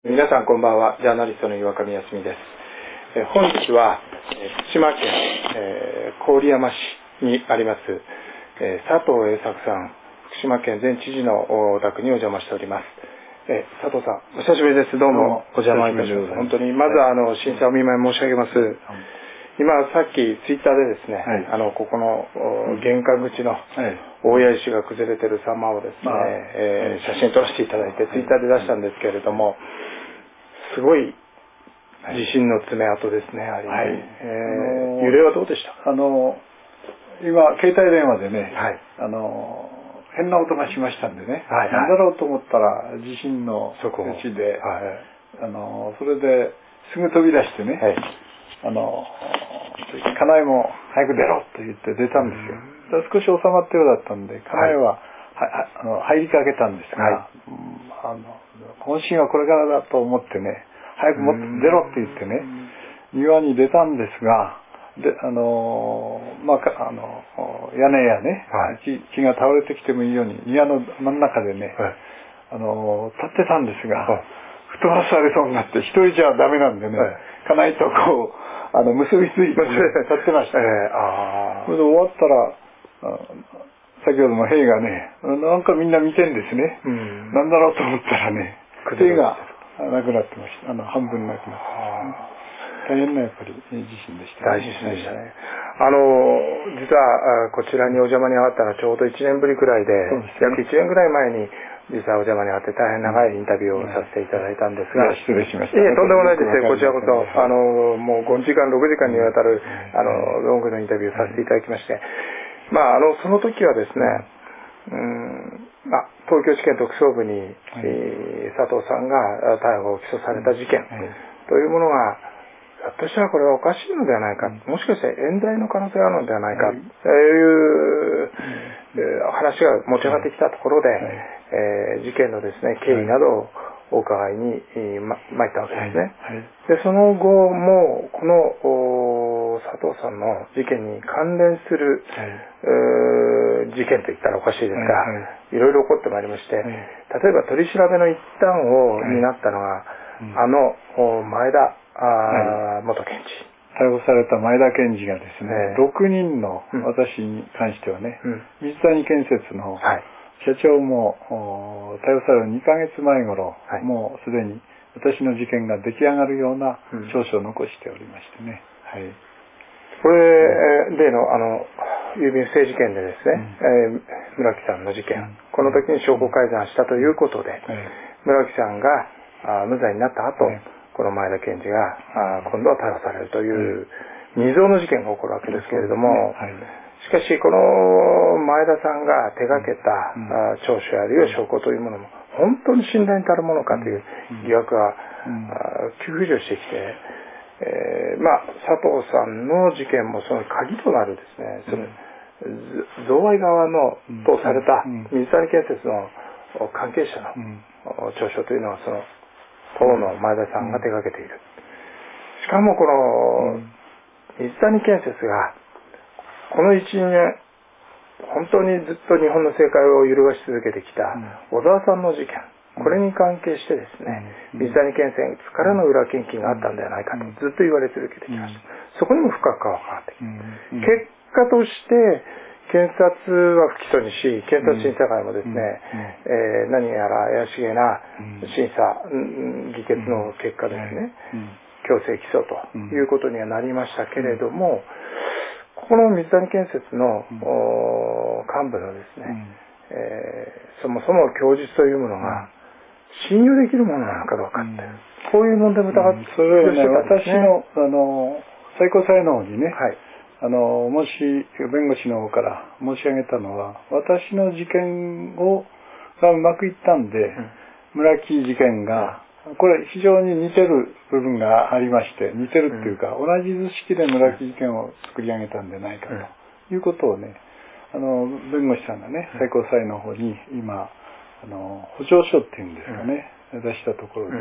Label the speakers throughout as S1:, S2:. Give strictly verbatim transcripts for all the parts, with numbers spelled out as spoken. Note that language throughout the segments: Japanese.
S1: 皆さんこんばんは。ジャーナリストの岩上康美です。え本日は福島県、えー、郡山市にあります、えー、佐藤栄作さん、福島県前知事のお宅にお邪魔しております。えー、佐藤さん、お久しぶりです。どうもお邪魔いたします。本当にまずはあの審査お見舞い申し上げます。今さっきツイッターでですね、はい、あのここの玄関口の大谷石が崩れてる様をですね、まあえー、写真撮らせていただいて、はい、ツイッターで出したんですけれども、すごい地震の爪痕ですね、あれ、はいえー、揺れはどうでした？
S2: あの今携帯電話でね、はい、あの変な音がしましたんでね、はいはい、何だろうと思ったら地震の地で、はい、あのそれですぐ飛び出してね、はい、あの家内も早く出ろと言って出たんですよ。少し収まったようだったんで、家内は、はい、はあの入りかけたんですが、はい、あの渾身はこれからだと思ってね、早くもっと出ろって言ってね、庭に出たんですが、であのまああの屋根やね、はい、木, 木が倒れてきてもいいように庭の真ん中でね、はい、あの立ってたんですが、はい、吹っ飛ばされそうになって一人じゃダメなんでね、はい、家内とこうあの結びついて、ね、立ってました。えー、あそれで終わったら先ほどの兵がね、なんかみんな見てんですね。うん、なんだろうと思ったらね、手がなくなってました。あの半分なくなってました。大変なやっぱり地震でした、
S1: ね。大地震でしたね。あの実はこちらにお邪魔にあったのはちょうどいちねんぶりくらいで、ね、約いちねんぐらい前に実はお邪魔にあって大変長いインタビューをさせていただいたんですが、
S2: 失礼しました。
S1: いえとんでもないですよ。こちらこそあのもうごじかんろくじかんにわたるあのロングのインタビューをさせていただきまして、まああのその時はですね、うんまあ、東京地検特捜部に、はいえー、佐藤さんが逮捕・起訴された事件というものが、ひょっとしたらこれはおかしいのではないか、もしかして冤罪の可能性があるのではないかという話が持ち上がってきたところで、えー、事件のですね経緯などをお伺いに参ったわけですね。でその後もこの佐藤さんの事件に関連する、はい、事件といったらおかしいですが、はいはい、いろいろ起こってまいりまして、はい、例えば取り調べの一端を担ったのが、はい、あの前田あ、はい、元検事
S2: 逮捕された前田検事がですね、えー、ろくにんの私に関してはね、うん、水谷建設の社長も、はい、逮捕されるにかげつまえ頃、はい、もうすでに私の事件が出来上がるような調書を残しておりましてね、はい、
S1: これ、うん、例のあの郵便不正事件でですね、うんえー、村木さんの事件、うん、この時に証拠改ざんしたということで、うん、村木さんがあ無罪になった後、うん、この前田検事が、うん、今度は逮捕されるという未曾有の事件が起こるわけですけれども、うんはい、しかしこの前田さんが手がけた、うん、聴取あるいは証拠というものも本当に信頼に足るものかという疑惑が、うん、急浮上してきて、えー、まあ佐藤さんの事件もその鍵となるですね、その贈賄側のとされた水谷建設の関係者の調書というのはその当の前田さんが手がけている。しかもこの水谷建設がこのいちねん本当にずっと日本の政界を揺るがし続けてきた小沢さんの事件、これに関係してですね、水谷建設からの裏献金があったんではないかとずっと言われ続けてきました。そこにも深く関わってきた。結果として検察は不起訴にし、検察審査会もですね、えー、何やら怪しげな審査、議決の結果ですね、強制起訴ということにはなりましたけれども、この水谷建設の幹部のですね、えー、そもそも供述というものが信用できるものなのかどうかって、こういう問題も疑って
S2: それはね、私のあの最高裁の方にね、はいあのもし弁護士の方から申し上げたのは、私の事件をがうまくいったんで、うん、村木事件がこれ非常に似てる部分がありまして、似てるっていうか、うん、同じ図式で村木事件を作り上げたんじゃないかということをね、あの弁護士さんがね、最高裁の方に今あの補助書っていうんですかね、うん、出したところで、うん、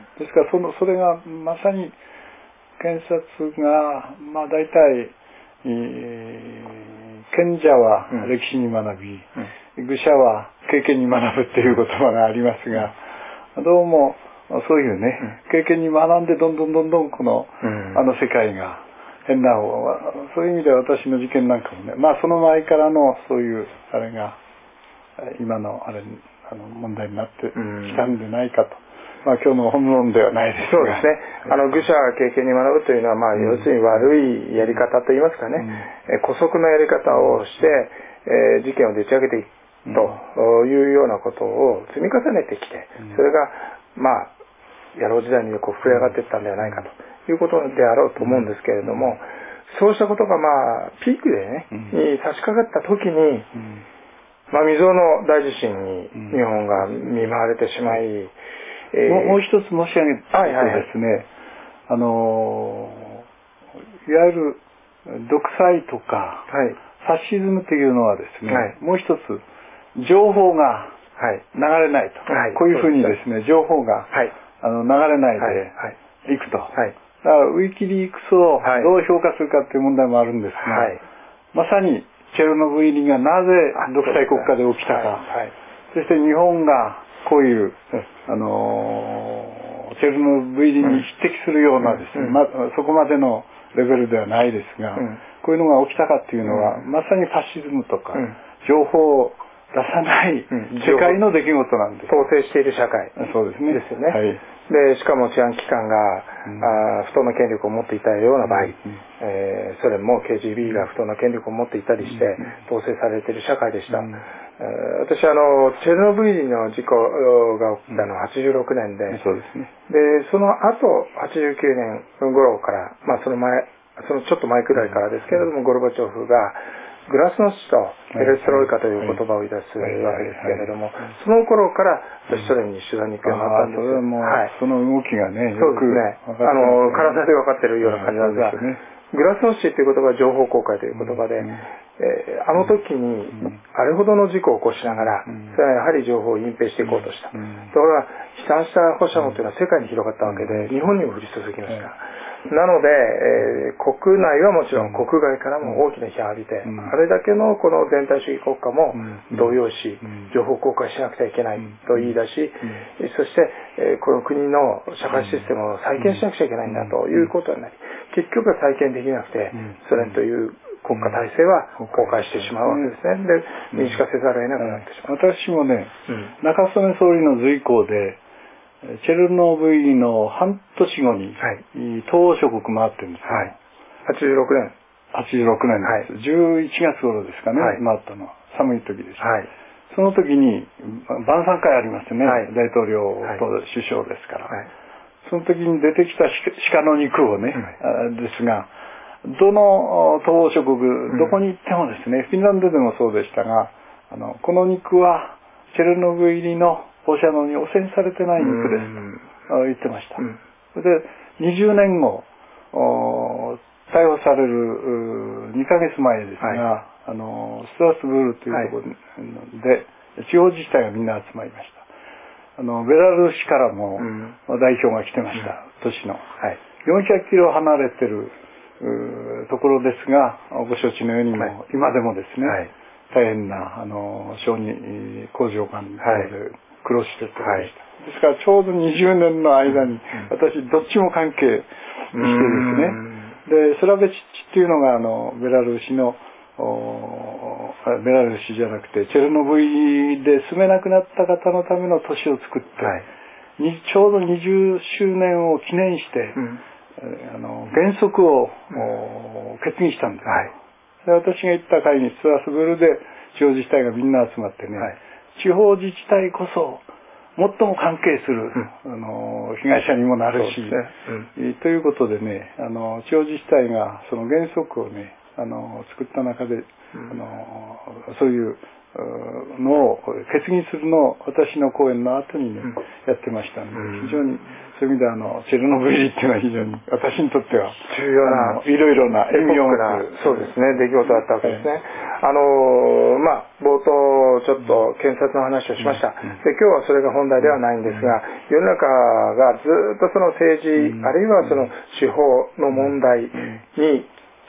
S2: ですからそのそれがまさに検察が、まあ大体、えー、賢者は歴史に学び、うん、愚者は経験に学ぶっていう言葉がありますが、どうもそういうね、うん、経験に学んでどんどんどんどんこの、うん、あの世界が変な方が、そういう意味では私の事件なんかもね、まあその前からのそういうあれが今のあれあの問題になってきたんでないかと。まあ今日の本論ではないですが。
S1: そうですね。あの愚者が経験に学ぶというのは、まあ要するに悪いやり方といいますかね、うん、姑息なやり方をして、えー、事件をでち上げていくというようなことを積み重ねてきて、それがまあ野郎時代にこう膨れ上がっていったんではないかということであろうと思うんですけれども、そうしたことがまあピークでね、に差し掛かった時に、まあ未曾有の大地震に日本が見舞われてしまい、
S2: えー、も, もう一つ申し上げるとですね、はいはい、あのいわゆる独裁とか、はい、ファシズムというのはですね、はい、もう一つ情報が流れないと、はい、こういうふうにですね、情報が、はい、あの流れないでいくと、はい、だからウィキリークスをどう評価するかという問題もあるんですが、はい、まさにチェルノブイリがなぜ独裁国家で起きたか、はいはい、そして日本がこういう、あのー、チェルノブイリに匹敵するようなですね、うんま、そこまでのレベルではないですが、うん、こういうのが起きたかっていうのは、うん、まさにファシズムとか、うん、情報を出さない世界の出来事なんです。
S1: 統制している社会。
S2: そうですね。
S1: ですよね。はい、で、しかも治安機関が、うん、あ不当な権力を持っていたような場合、うんえー、ソ連も ケージービー が不当な権力を持っていたりして、統制されている社会でした。うん私はあのチェルノブイリの事故が起きたのははちじゅうろくねんで、
S2: そうですね。
S1: でその後はちじゅうきゅうねん頃から、まあその前そのちょっと前くらいからですけれども、ゴルバチョフがグラスノスチとペレストロイカという言葉を言い出すわけですけれども、その頃から私ソ連に取材に行くようになったんですよ。
S2: はい、その動きがね、
S1: よくね、あの体で分かっているような感じですが、グラスノスチという言葉は情報公開という言葉で、うんえー、あの時にあれほどの事故を起こしながら、それはやはり情報を隠蔽していこうとした。ところが悲惨した放射能というのは世界に広がったわけで、日本にも降り注ぎました。なので、えー、国内はもちろん国外からも大きな批判を浴びて、あれだけのこの全体主義国家も動揺し、情報公開しなくちゃいけないと言い出し、そして、えー、この国の社会システムを再建しなくちゃいけないんだということになり、結局は再建できなくて、ソ連という国家体制は崩壊してしまうわけですね。で、民主化せざるを得なくなってしまう。
S2: 私もね、中曽根総理の随行で、チェルノブイリの半年後に、はい、東欧諸国回ってるんですよ。はい、
S1: はちじゅうろくねん。
S2: はちじゅうろくねんです。はい、じゅういちがつ頃ですかね、はい、回ったのは。寒い時でした。はい、その時に、晩餐会ありますね、はい、大統領と首相ですから。はい、その時に出てきた鹿の肉をね、はい、ですが、どの東欧諸国、どこに行ってもですね、うん、フィンランドでもそうでしたが、あのこの肉はチェルノブイリの放射能に汚染されてない肉ですと言ってました。うん、それでにじゅうねんご、逮捕されるにかげつまえですが、はい、あのストラスブールというところで、はい、地方自治体がみんな集まりました。あのベラルーシからも代表が来てました、うん、都市の、はい、よんひゃくキロ離れてるところですが、ご承知のようにも、はい、今でもですね、はい、大変なあの小児工場間で苦労しているところでした。はい、ですからちょうどにじゅうねんの間に、私どっちも関係してですね、でスラベチッチっていうのがあのベラルーシのベラルーシじゃなくてチェルノブイリで住めなくなった方のための都市を作って、はい、ちょうどにじゅっしゅうねんを記念して、うんあの原則を、うん、決議したんです、はい、で私が行った会にストラスブールで地方自治体がみんな集まってね、はい、地方自治体こそ最も関係する、うん、あの被害者にもなるし、ねうん、ということでねあの地方自治体がその原則をねあの作った中で、うん、あのそういうのを決議するのを私の講演の後にね、うん、やってましたので、うん、非常にそういう意味であのチェルノブイリっていうのは非常に私にとっては
S1: 重要ない
S2: ろいろな意味を持つ
S1: そうですね出来事だったわけですね。あのまあ冒頭ちょっと検察の話をしました。で今日はそれが本題ではないんですが、世の中がずっとその政治、あるいはその司法の問題に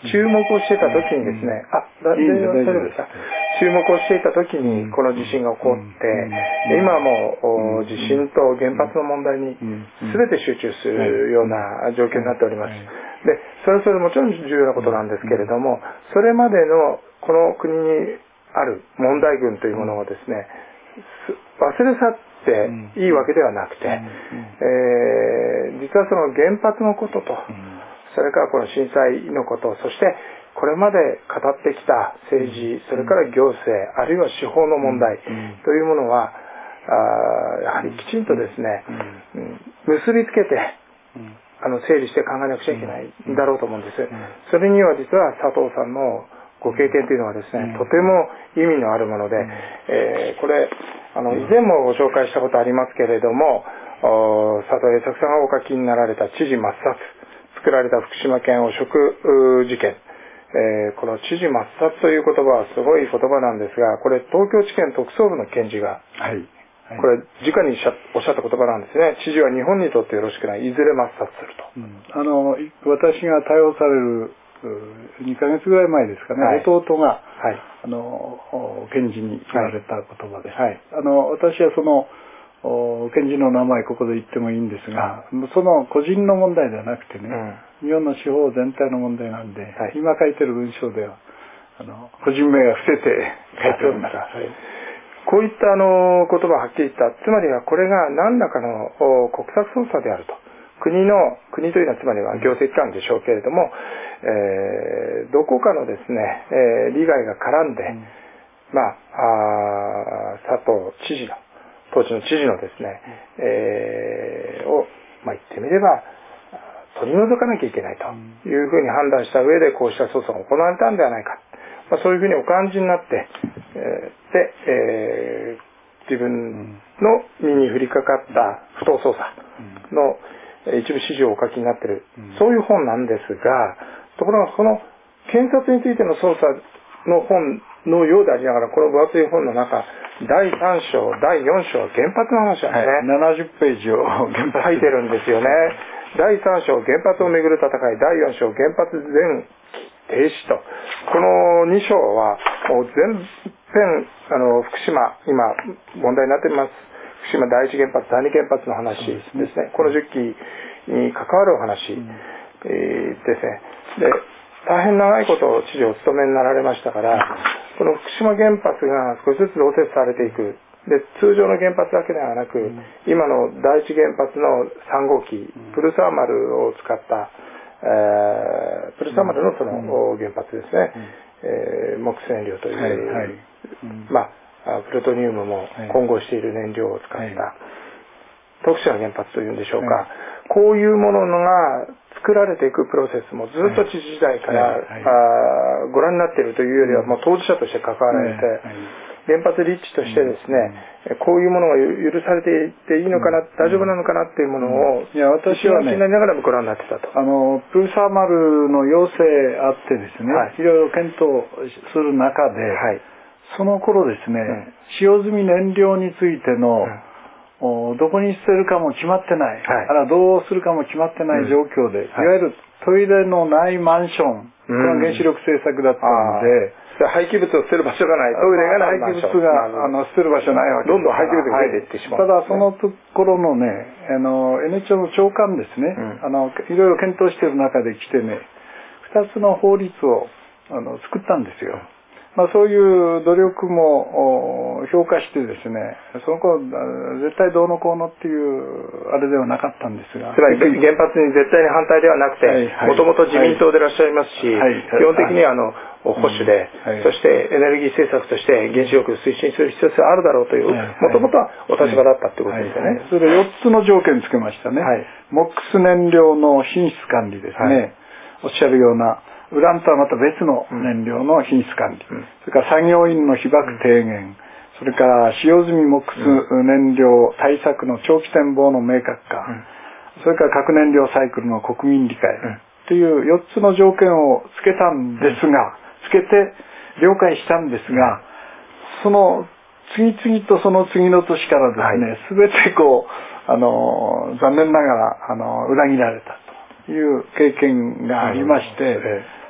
S1: 注目をしていた時にですね、あ、大丈夫ですか。注目をしていた時にこの地震が起こって、今はもう地震と原発の問題に全て集中するような状況になっております。で、それはそれもちろん重要なことなんですけれども、それまでのこの国にある問題群というものをですね、忘れ去っていいわけではなくて、えー、実はその原発のことと、それからこの震災のこと、そしてこれまで語ってきた政治、それから行政、あるいは司法の問題というものは、あやはりきちんとですね、結びつけて、あの整理して考えなくちゃいけないんだろうと思うんです。それには実は佐藤さんのご経験というのはですね、とても意味のあるもので、えー、これあの以前もご紹介したことありますけれども、佐藤栄作さんがお書きになられた知事抹殺、作られた福島県汚職事件、えー、この知事抹殺という言葉はすごい言葉なんですが、これ東京地検特捜部の検事が、はいはい、これ直におっしゃった言葉なんですね。知事は日本にとってよろしくない、いずれ抹殺すると、うん、
S2: あの私が逮捕されるにかげつぐらい前ですかね、はい、弟が、はい、あの検事に言われた言葉です、はい、あの私はその検事の名前ここで言ってもいいんですが、その個人の問題ではなくてね、うん、日本の司法全体の問題なんで、はい、今書いてる文章ではあの個人名が伏せて書いております、はい、
S1: こういったあの言葉をはっきり言った。つまりはこれが何らかの国策捜査であると。国の、国というのはつまりは行政機関でしょうけれども、えー、どこかのですね、えー、利害が絡んで、うん、まあ、あ佐藤知事の、当時の知事のですね、えー、を、まあ、言ってみれば、取り除かなきゃいけないというふうに判断した上で、こうした捜査が行われたんではないか。まあ、そういうふうにお感じになって、えー、で、えー、自分の身に降りかかった不当捜査の一部指示をお書きになっている、そういう本なんですが、ところがこの検察についての捜査の本のようでありながら、この分厚い本の中、だいさん章、だいよん章は原発の話なんですね。はい、
S2: ななじゅっページを
S1: 原発書いてるんですよね。だいさん章、原発をめぐる戦い、だいよん章、原発全停止と。このに章はもう全編、あの、福島、今問題になっています。福島第一原発、第二原発の話ですね。すねこのじゅっきに関わるお話、うんえー、ですね。で、大変長いこと知事をお務めになられましたから、この福島原発が少しずつ増設されていく。で、通常の原発だけではなく、うん、今の第一原発のさん号機、プルサーマルを使った、えー、プルサーマルのその原発ですね。うんえー、木製燃料という、はいはいうん、まあ、プルトニウムも混合している燃料を使った、はい、特殊な原発というんでしょうか、はい、こういうものが作られていくプロセスもずっと知事時代から、はいはい、あご覧になっているというよりは、もう当事者として関わられて、はいはい原発立地としてですね、うん、こういうものが許されていっていいのかな、うん、大丈夫なのかなっていうものを、うん、
S2: いや私はね、
S1: 気になりながらもご覧になってたと。
S2: あのプルサーマルの要請あってですね、はい、いろいろ検討する中で、はい、その頃ですね、うん、使用済み燃料についての、うん、どこに捨てるかも決まってない、はい、あらどうするかも決まってない状況で、うんはい、いわゆるトイレのないマンション、これは原子力政策だったので、
S1: 廃棄物を捨てる場所がない、トイレがないマンション、
S2: 廃棄物があの捨てる場所ないわけです。
S1: どんどん廃棄物が増えていってしまう、
S2: はい、ただそのところのね、あの エヌエイチオー の長官ですね、うん、あのいろいろ検討している中で来てね、ふたつの法律をあの作ったんですよ。まあ、そういう努力も評価してですね、その頃絶対どうのこうのっていうあれではなかったんですが、
S1: つまり原発に絶対に反対ではなくて、もともと自民党でいらっしゃいますし、はいはい、基本的にはあの保守で、うんはい、そしてエネルギー政策として原子力を推進する必要性があるだろうという、もともとはお立場だったということですよね。はいはい、
S2: それよっつの条件つけましたね。はい、モックス燃料の品質管理ですね、はい、おっしゃるようなウランとはまた別の燃料の品質管理、うん、それから作業員の被曝低減、それから使用済みモックス燃料対策の長期展望の明確化、うん、それから核燃料サイクルの国民理解、うん、というよっつの条件をつけたんですが、つけて了解したんですが、その次々とその次の年からですね、すべ、はい、てこうあの残念ながらあの裏切られたという経験がありまして、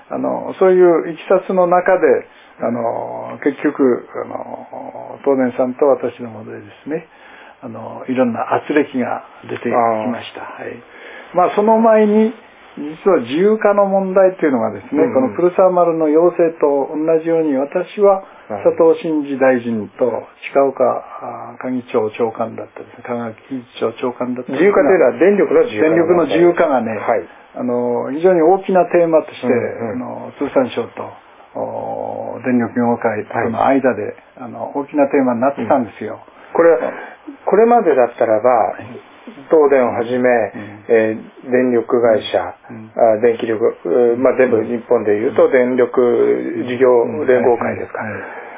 S2: あのそういういきさつの中であの結局あの東電さんと私のものでですね、あのいろんな圧力が出てきました。はい、まあその前に実は自由化の問題というのがですね、うんうん、このプルサーマルの要請と同じように、私は佐藤真二大臣と近岡科議長長官だったですね、科学技術庁長官だった
S1: 自由化というのは電力の自由化。
S2: 電力の自由化がね、はい、あの非常に大きなテーマとして、うんうん、あの通産省と電力業界との間で、はい、あの大きなテーマになってたんですよ。
S1: うん、これこれまでだったらば、東電をはじめ、うんえー、電力会社、うんあ電気力、まあ、全部日本でいうと電力事業連合会ですか、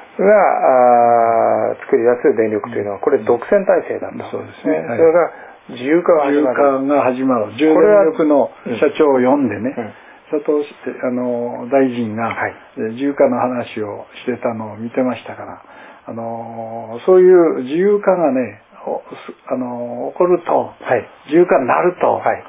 S1: があ作り出す電力というのはこれ独占体制だった、
S2: そうですね、はい、
S1: それが自由化が始まる。
S2: 自由化が始まる。重電力の社長を呼んでね、うんうん佐藤あの大臣が自由化の話をしてたのを見てましたから、あのそういう自由化がねあの起こると、はい、自由化になると、はい、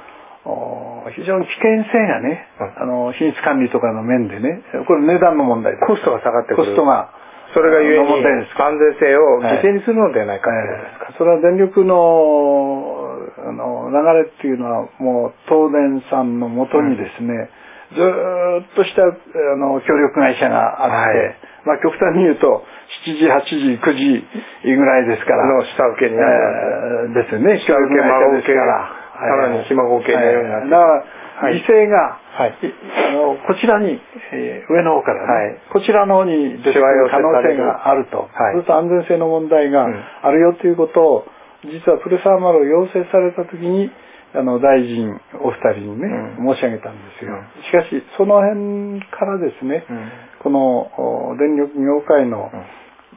S2: 非常に危険性がね、うん、あの品質管理とかの面でね、これ値段の問題です。
S1: コストが下がってくる。
S2: コストが
S1: それがゆえに安全性を犠牲にするのではないかということですか。
S2: はい、それは電力のあの流れっていうのはもう東電さんのもとにですね、うんずっとしたあの協力会社があって、はい、まあ極端に言うとしちじ、はちじ、くじぐらいですから
S1: の下請けにな
S2: るんですよね。
S1: 下請け、孫請けがさらにひ孫請けのようになって、
S2: だから犠牲が、はい、あのこちらに、えー、上の方からね、はい、こちらの方に出てくる可能性があると、はい、そうすると安全性の問題があるよということを、うん、実はプルサーマルを要請されたときにあの大臣お二人にね、うん、申し上げたんですよ、うん、しかしその辺からですね、うん、この電力業界の、うん、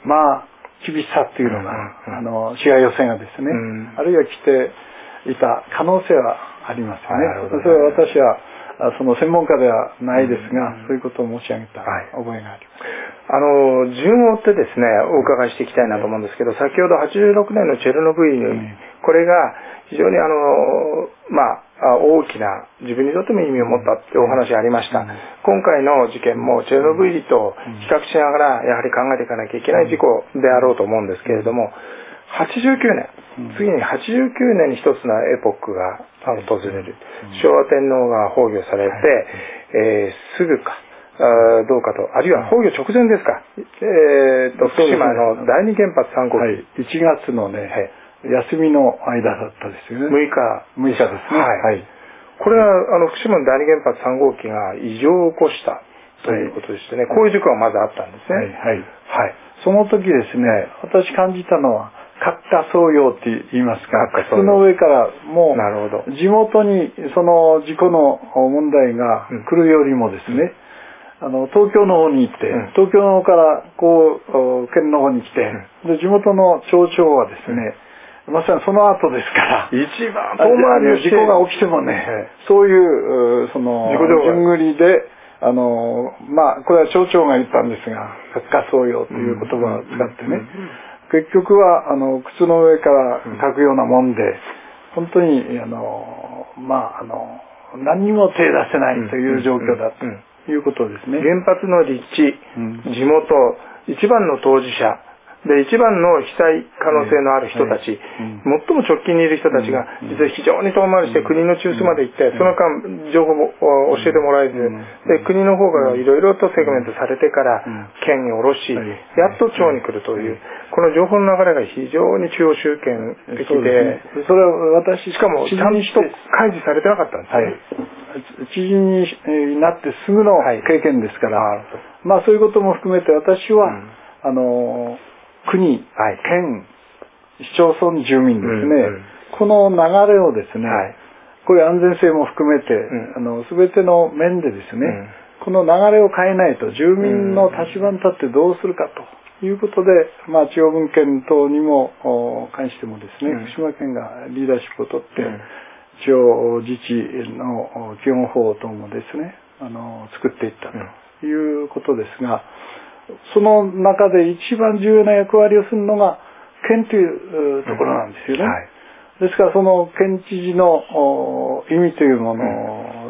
S2: まあ厳しさっていうのが、うん、あのしが寄せがですね、うん、あるいは来ていた可能性はありますよね、はい、それは私はその専門家ではないですが、うん、そういうことを申し上げた覚えがあります、
S1: はい、あの順を追ってですねお伺いしていきたいなと思うんですけど、先ほどはちじゅうろくねんのチェルノブイリ、うん、これが非常にあのまあ大きな自分にとっても意味を持ったってお話ありました、うん、今回の事件もチェルノブイリと比較しながらやはり考えていかなきゃいけない事故であろうと思うんですけれども、はちじゅうきゅうねん、次にはちじゅうきゅうねんに一つのエポックが訪れる、昭和天皇が崩御されて、えー、すぐかあどうかと、あるいは崩御直前ですか、えー、と福島の第二原発さん号機、はい、
S2: いちがつのね、はい休みの間だったですよね。
S1: むいか。
S2: むいかですね。はい。はい、
S1: これは、あの、福島の第二原発さん号機が異常を起こしたということでしてね、はい、こういう事故がまずあったんですね。
S2: はい。はい。はい。その時ですね、私感じたのは、閣下総用って言いますか、靴の上からもう、地元にその事故の問題が来るよりもですね、うん、あの東京の方に行って、うん、東京の方からこう県の方に来て、うん、で地元の町長はですね、うん、まさにその後ですから
S1: 一番遠回りの
S2: 事故が起きてもね、はい、そういうその順繰りであのまあこれは町長が言ったんですが閣下総用という言葉を使ってね、結局はあの靴の上から書くようなもんで、本当にあのまああの何にも手出せないという状況だということですね。
S1: 原発の立地、地元、一番の当事者で一番の被災可能性のある人たち、最も直近にいる人たちが実は非常に遠回りして国の中枢まで行って、その間情報を教えてもらえず、で国の方がいろいろとセグメントされてから県に下ろし、やっと町に来るという、この情報の流れが非常に中央集権的で、
S2: それは私
S1: しかもちゃんと開示されてなかったんですね。
S2: 知事になってすぐの経験ですから、まあそういうことも含めて私は、あの国、はい、県、市町村住民ですね、うんうん、この流れをですね、はい、こういう安全性も含めて、うん、あの全ての面でですね、うん、この流れを変えないと住民の立場に立ってどうするかということで、まあ、地方分権等にも関してもですね、うん、福島県がリーダーシップを取って、うん、地方自治の基本法等もですね、あの作っていったということですが、その中で一番重要な役割をするのが県というところなんですよね、うんはい、ですからその県知事の意味というもの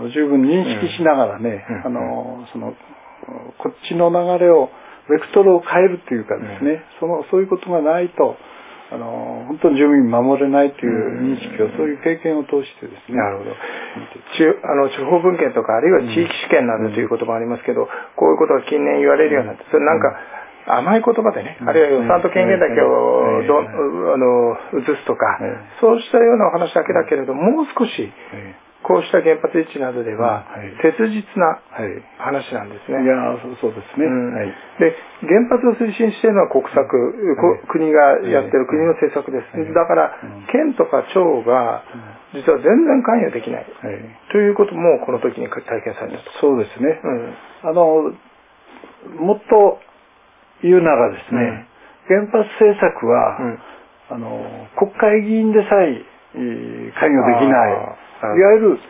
S2: の十分認識しながらね、あのそのこっちの流れをベクトルを変えるというかですね、そのそういうことがないとあの本当に住民守れないという認識を、そういう経験を通してですね。
S1: なるほど。地あの地方分権とかあるいは地域主権などという言葉がありますけど、こういうことが近年言われるようになって、それなんか甘い言葉でね、あるいは予算と権限だけをどあの移すとか、そうしたようなお話だけだけれど、もう少しこうした原発立地などでは切実な話なんですね。
S2: いやそうですね。うん、
S1: で原発を推進しているのは国策、国がやってる国の政策です。だから県とか町が実は全然関与できない、ということもこの時に体験されたと。
S2: そうですね。うん、あのもっと言うならですね、うん、原発政策は、うん、あの国会議員でさえ関与できない。いわゆる、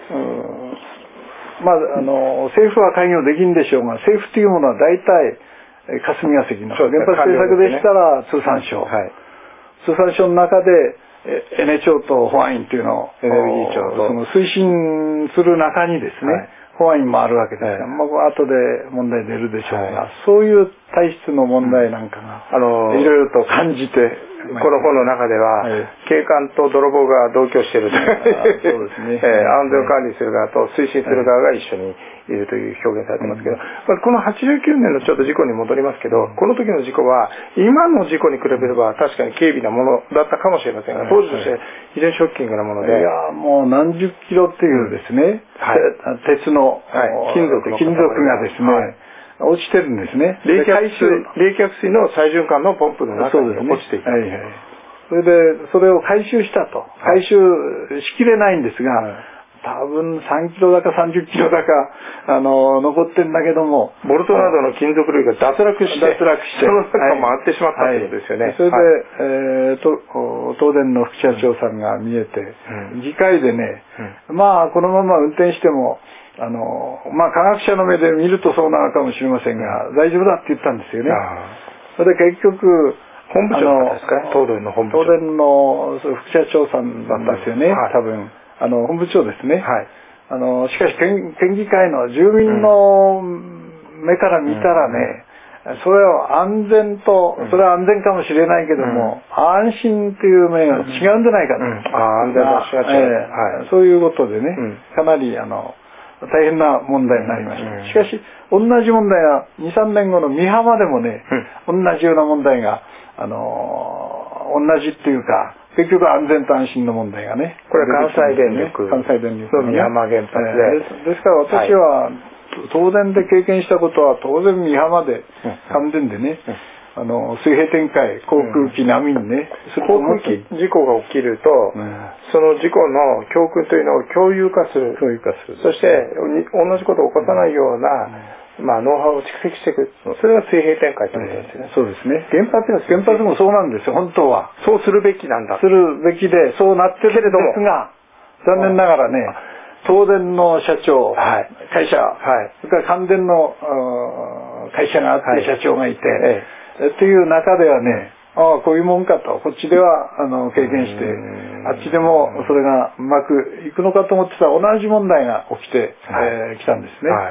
S2: まあ、あの政府は関与できんでしょうが、政府というものは大体霞が関の原発政策でしたら通産省、はい、通産省の中でエネ庁と保安院というのをエネルギー庁とその推進する中にですね、はい、保安院もあるわけですが、はい、まあ後で問題出るでしょうが、はい、そういう体質の問題なんかが、うん、いろいろと感じて。
S1: この本の中では、はい、警官と泥棒が同居しているという、ねえー、安全を管理する側と推進する側が一緒にいるという表現されてますけど、はい、このはちじゅうきゅうねんのちょっと事故に戻りますけど、この時の事故は今の事故に比べれば確かに軽微なものだったかもしれませんが、当時として非常にショッキングなもので、
S2: いやもう何十キロっていうですね、はい、鉄の、
S1: はい、金属の
S2: 金属がですね、はい落ちてるんですね。
S1: 冷却水、冷却水の再循環のポンプの中に落ちていた。
S2: はいはい、それで、それを回収したと。回収しきれないんですが、はい、多分さんキロだかさんじゅっキロだか、あの、残ってんだけども。
S1: ボルトなどの金属類が脱落して、
S2: 脱落して、
S1: その中を回ってしまったということですよね。はい、
S2: それで、はいえー、と東電の副社長さんが見えて、うん、議会でね、うん、まあ、このまま運転しても、あのまあ科学者の目で見るとそうなのかもしれませんが、うん、大丈夫だって言ったんですよね。それで結局
S1: 本部長ですか、東電の本部長。
S2: 東電の副社長さんだったんですよね、はい、多分あの本部長ですね。はい、あのしかし県県議会の住民の目から見たらね、うん、それを安全と、それは安全かもしれないけども、うん、安心という面は違うんじゃないかと。うん、
S1: あ安全と安心は違う、
S2: えーはい、そういうことでね、うん、かなりあの大変な問題になりました。しかし、同じ問題がに、さんねんごの美浜でもね、うん、同じような問題が、あのー、同じっていうか、結局安全と安心の問題がね。
S1: これは関西電力。
S2: 関西電力
S1: の美浜原発で、
S2: えーです。ですから私は、東電で経験したことは当然美浜で、関電でね、うんうんあの水平展開航空機並みにね、
S1: うん、航空機事故が起きると、うん、その事故の教訓というのを共有化する、
S2: 共有化する
S1: そして同じことを起こさないような、うんまあ、ノウハウを蓄積していく、それが水平展開ということですね、
S2: えー、そうですね。
S1: 原発は
S2: 原発もそうなんですよ、本当は。
S1: そうするべきなんだ。
S2: するべきで、そうなってるんですが、残念ながらね、東電の社長、はい、会社、はい、それから関電の会社があって、はい、社長がいて、えーっていう中ではね、ああこういうもんかと、こっちではあの経験して、あっちでもそれがうまくいくのかと思ってたら同じ問題が起きてき、はいえー、たんですね。はい、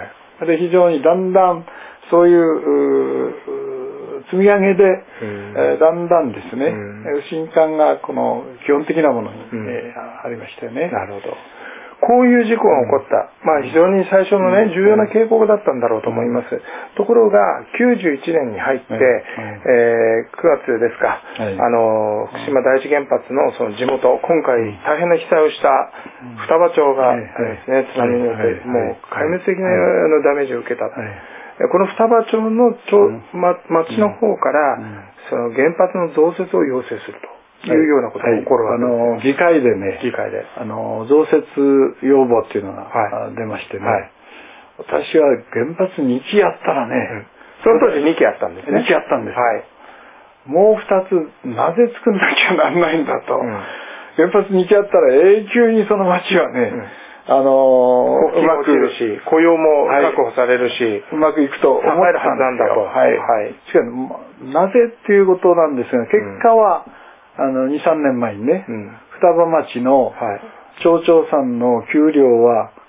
S2: で非常にだんだんそういう積み上げで、えー、だんだんですね、不信感がこの基本的なものに、えー、ありましたよね。
S1: なるほど。こういう事故が起こった、まあ非常に最初のね、重要な傾向だったんだろうと思います。ところが、きゅうじゅういちねんに入って、えー、くがつですか、あの、福島第一原発のその地元、今回大変な被災をした双葉町がですね、津波によって、もう壊滅的なダメージを受けた。この双葉町の町の方から、その原発の増設を要請すると。いうようなことが起こるわけです、
S2: はいはい、あの議会でね、
S1: 議会で
S2: あの増設要望っていうのが、はい、出ましてね、はい、私は原発にきやったらね、うん、
S1: その当時にきあったんですね。
S2: にきあったんです、はい、もうふたつなぜ作んなきゃなんないんだと、うん、原発にきあったら永久にその町はね、うんあのー、うまく
S1: し雇用も確保されるし、はい、
S2: うまくいくと思ったんですよ。はいはい、しかしなぜっていうことなんですが、結果は、うんあのに、さんねんまえにね、うん、双葉町の町長さんの給料は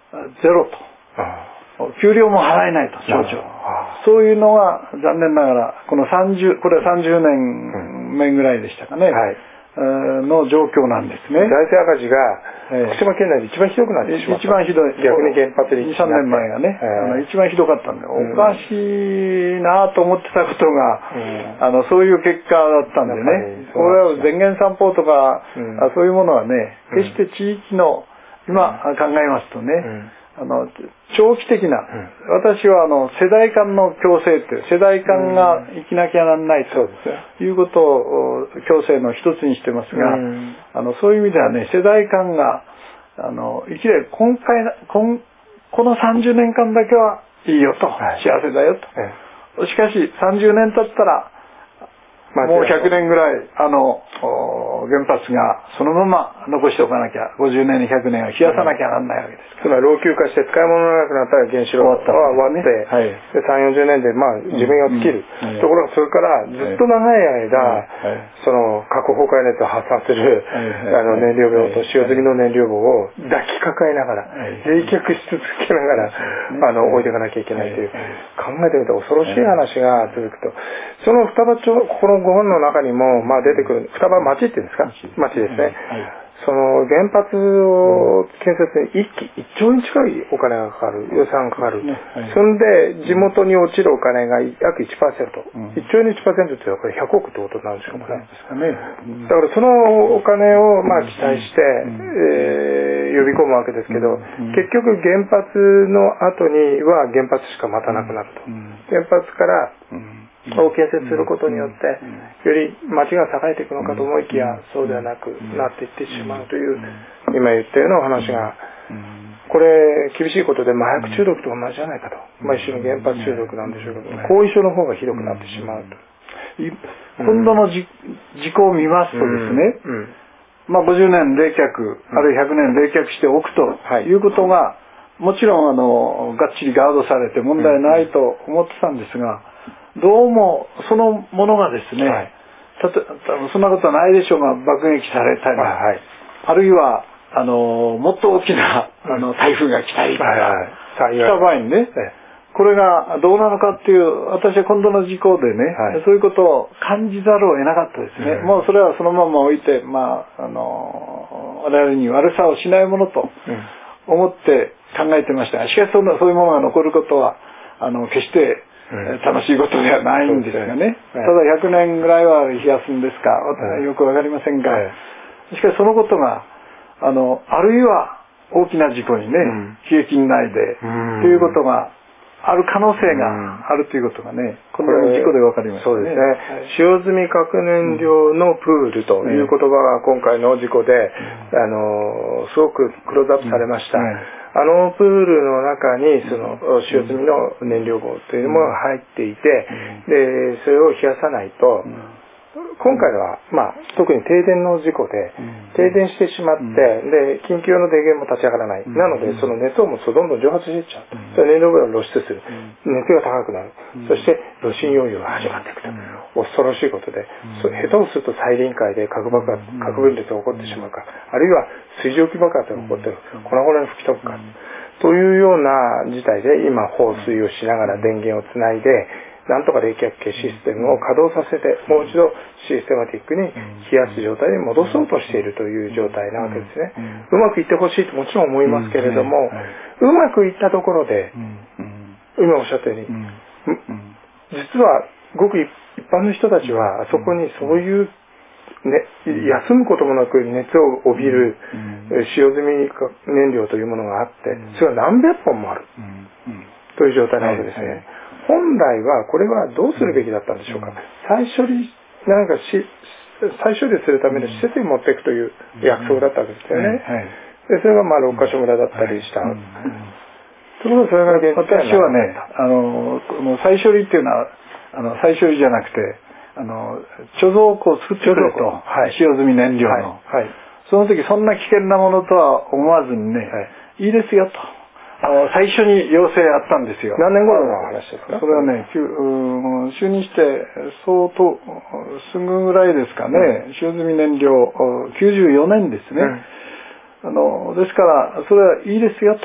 S2: ゼロと。給料も払えないと、省庁。そういうのが残念ながら、このさんじゅう、これはさんじゅうねんめぐらいでしたかね。はいの状況なんですね。
S1: 財政赤字が福島県内で一番ひどくなってしまった。
S2: 一番ひどい。
S1: 逆に原発に
S2: に、さんねんまえがね、あの一番ひどかったんで、おかしいなと思ってたことが、あのそういう結果だったんでね。これは前言三法とか、そういうものはね、決して地域の今考えますとね、あの長期的な、私はあの世代間の共生って世代間が生きなきゃならないということを共生の一つにしてますが、あのそういう意味ではね、世代間があの生きれる今回今このさんじゅうねんかんだけはいいよと、幸せだよと。しかしさんじゅうねん経ったらもうひゃくねんぐらいあの原発がそのまま残しておかなきゃ、ごじゅうねんにひゃくねんは冷やさなきゃならないわけです。
S1: つまり老朽化して使い物がなくなったら原子炉は終わって、はい、でさん、よんじゅうねんでまあ寿命が尽きる、うん、ところがそれからずっと長い間、はい、その核崩壊熱を発散する、はい、あの燃料棒と使用済みの燃料棒を抱きかかえながら、はい、冷却し続けながら、はい、あの置いていかなきゃいけないという、はい、考えてみたら恐ろしい話が続くと、その双葉町、ここのご本の中にもまあ出てくる双葉町っていうんですか、町ですね。はい、その原発を建設に一気いっちょうえん近いお金がかかる、予算がかかる。そんで地元に落ちるお金が約 いちパーセント。いっちょうえんの いちパーセントっていうのはこれひゃくおくってことになるんでしょうかね。だからそのお金をまあ期待して、えー、呼び込むわけですけど、結局原発の後には原発しか待たなくなると。原発からを建設することによってより町が栄えていくのかと思いきや、そうではなくなっていってしまうという今言ったようなお話が、これ厳しいことで麻薬中毒と同じじゃないかと、まあ一種の原発中毒なんでしょうけど、後遺症の方がひどくなってしまうと。
S2: 今度の事故を見ますとですね、まあごじゅうねん冷却あるいはひゃくねん冷却しておくということがもちろんあのがっちりガードされて問題ないと思ってたんですが、どうもそのものがですね、はい、たとそんなことはないでしょうが爆撃されたり、はい、あるいはあのもっと大きなあの台風が来たりとか、はいはい、来た場合にね、これがどうなのかっていう、私は今度の事故でね、はい、そういうことを感じざるを得なかったですね。うん、もうそれはそのまま置いて、まあ、あの我々に悪さをしないものと思って考えてましたが、しかしそんなそういうものが残ることはあの決して楽しいことではないんですがね。ただひゃくねんぐらいは冷やすんですか、よくわかりませんが、しかしそのことがあのあるいは大きな事故にね、悲劇にないでということがある可能性があるということがね、この事故でわかりましたね。
S1: そうですね。使用済み核燃料のプールという言葉が今回の事故で、あのすごくクローズアップされました。あのプールの中にその使用済みの燃料棒というものが入っていて、でそれを冷やさないと、今回は、まあ、特に停電の事故で停電してしまって、で緊急の電源も立ち上がらない、なのでその熱を持つとどんどん蒸発していっちゃう、それ燃料棒が露出する、熱が高くなる、そして炉心溶融が始まっていくと、恐ろしいことで、下手をすると再臨界で核爆発、核分裂が起こってしまうか、あるいは水蒸気爆発が起こって粉々に吹き飛ぶかというような事態で、今放水をしながら電源をつないでなんとか冷却系システムを稼働させて、もう一度システマティックに冷やす状態に戻そうとしているという状態なわけですね。うまくいってほしいともちろん思いますけれども、うまくいったところで、今おっしゃったように、実はごく一般の人たちはあそこにそういう、ね、休むこともなく熱を帯びる使用済み燃料というものがあって、それは何百本もあるという状態なわけですね。本来はこれはどうするべきだったんでしょうか。再処理なんかし再処理するための施設に持っていくという約束だったわけですよね。でそれがまあ六ヶ所村だったりした。ところがそれが現実
S2: 私はね、あのこの再処理っていうのはあの再処理じゃなくてあの貯蔵庫を作ってくれと、はい、使用済み燃料の、はいはい、その時そんな危険なものとは思わずにね、はい、いいですよと。最初に要請あったんですよ。
S1: 何年頃の話ですか？
S2: それはね、就任して相当すぐぐらいですかね、使用済み燃料きゅうじゅうよねんですね。うん、あのですからそれはいいですよと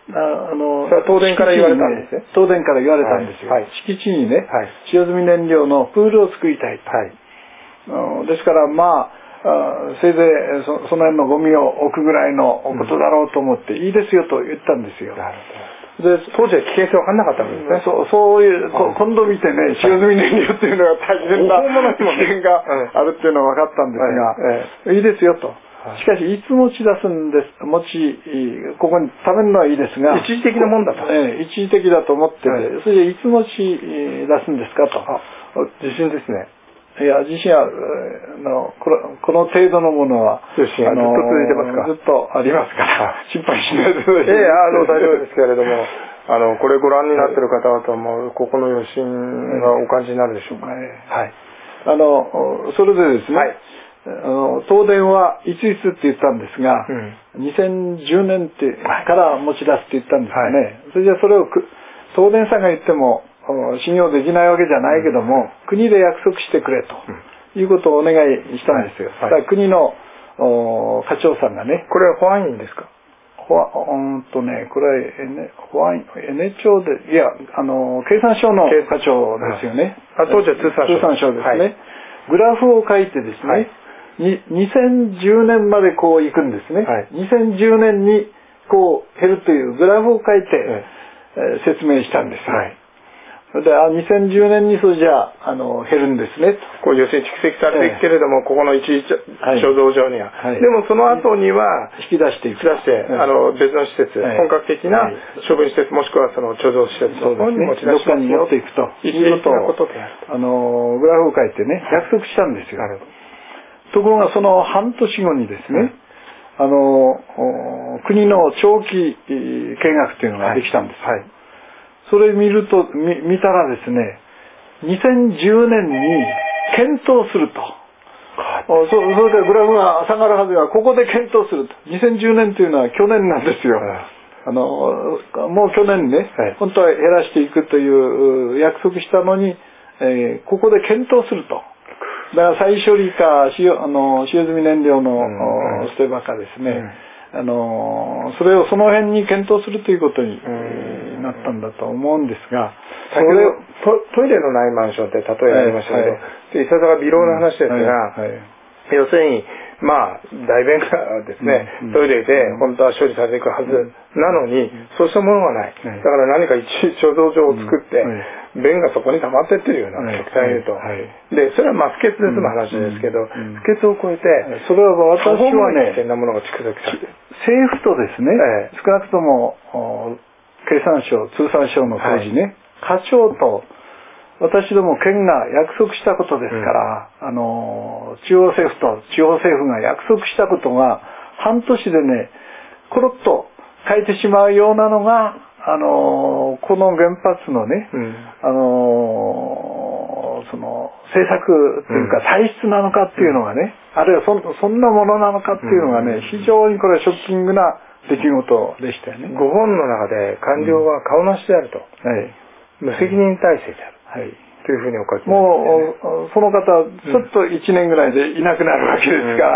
S2: あの
S1: 東電から言われたんですね。
S2: 東電から言われたんですよ。はい、敷地にね、はい、使用済み燃料のプールを作りたいと。はい、ですからまあ、せいぜい そ, その辺のゴミを置くぐらいのことだろうと思って、うん、いいですよと言ったんですよ。
S1: で当時は危険性分かんなかったんですね。
S2: そう、そういう、今度見てね、使用済み燃料っていうのが大変な危険があるっていうのは分かったんですが、いいですよと。しかし、いつ持ち出すんです、持ち、ここに食べるのはいいですが、
S1: 一時的なもんだと。
S2: ええ、一時的だと思ってて、はい、それでいつ持ち出すんですかと。
S1: 自信ですね。
S2: いや、自信は、のこの、この程度のものは、
S1: 自信はずっと続いてますか。
S2: ずっとありますから、心配しないでください。
S1: ええ、あの、大丈夫ですけれども、あの、これご覧になっている方々も、ここの余震がお感じになるでしょうか。はい。
S2: あの、それでですね、はい、あの東電はいついつって言ったんですが、うん、にせんじゅうねんってから持ち出すって言ったんですよね。はい、それじゃそれを東電さんが言っても信用できないわけじゃないけども、うん、国で約束してくれと、うん、いうことをお願いしたんですよ。はいはい、だから国の課長さんがね。
S1: これは保安院ですか？
S2: ほわうんとね、これは、N、保安院、N 庁で、いや、あの、経産省の課長ですよね。
S1: あ、当時は通産省。
S2: 通産省ですね。はい、グラフを書いてですね、はい、にせんじゅうねんまでこう行くんですね。はい、にせんじゅうねんにこう減るというグラフを書いて、はい、えー、説明したんですよ。はい、それで、あ、にせんじゅうねんにそれじゃあ、あの、減るんですね。
S1: こう、要するに蓄積されていくけれども、えー、ここの一時貯蔵場には、はい。でもその後には、
S2: 引き出していく。
S1: 引き出して、はい、あの、別の施設、はい、本格的な処分施設、もしくはその貯蔵施設の方に持ち出しますよ。
S2: どっかに持っていくと。
S1: 一時的なことであると。
S2: あの、グラフを書いてね、約束したんですよ。はい、ところがその半年後にですね、はい、あの、国の長期見学っていうのができたんです。はいはい、それ見ると、見、見たらですね、にせんじゅうねんに検討すると。そ, それでグラフが下がるはずが、ここで検討すると。にせんじゅうねんというのは去年なんですよ。あの、もう去年ね、はい、本当は減らしていくという約束したのに、えー、ここで検討すると。だから再処理か、使用、あの、使用済み燃料の、うんうん、捨て場かですね、うん、あの、それをその辺に検討するということになったんだと思うんですが、
S1: それト、トイレのないマンションって例えありましたけど、はい、いささか微量の話ですが、はいはい、要するに、まあ、大便がですね、うん、トイレで本当は処理されていくはずなのに、うん、そうしたものがない。だから何か一貯蔵場を作って、うん、便がそこに溜まってってるような、極端に言うと。で、それはまあ不潔で済む話ですけど、不潔を超えて、
S2: それは私はね、
S1: 危険なものが蓄積されてる。
S2: 政府とですね、ええ、少なくとも、経産省、通産省の当時ね、はい、課長と、私ども県が約束したことですから、うん、あの、中央政府と地方政府が約束したことが、半年でね、コロッと変えてしまうようなのが、あの、この原発のね、うん、あの、その、政策というか体質なのかっていうのがね、うん、あるいは そ, そんなものなのかっていうのがね、非常にこれはショッキングな出来事でしたよね。
S1: ご本の中で官僚は顔なしであると。うん、はい、無責任体制である。はい。というふうにお書きになって、ね、
S2: もう、その方、ちょっといちねんぐらいでいなくなるわけですから、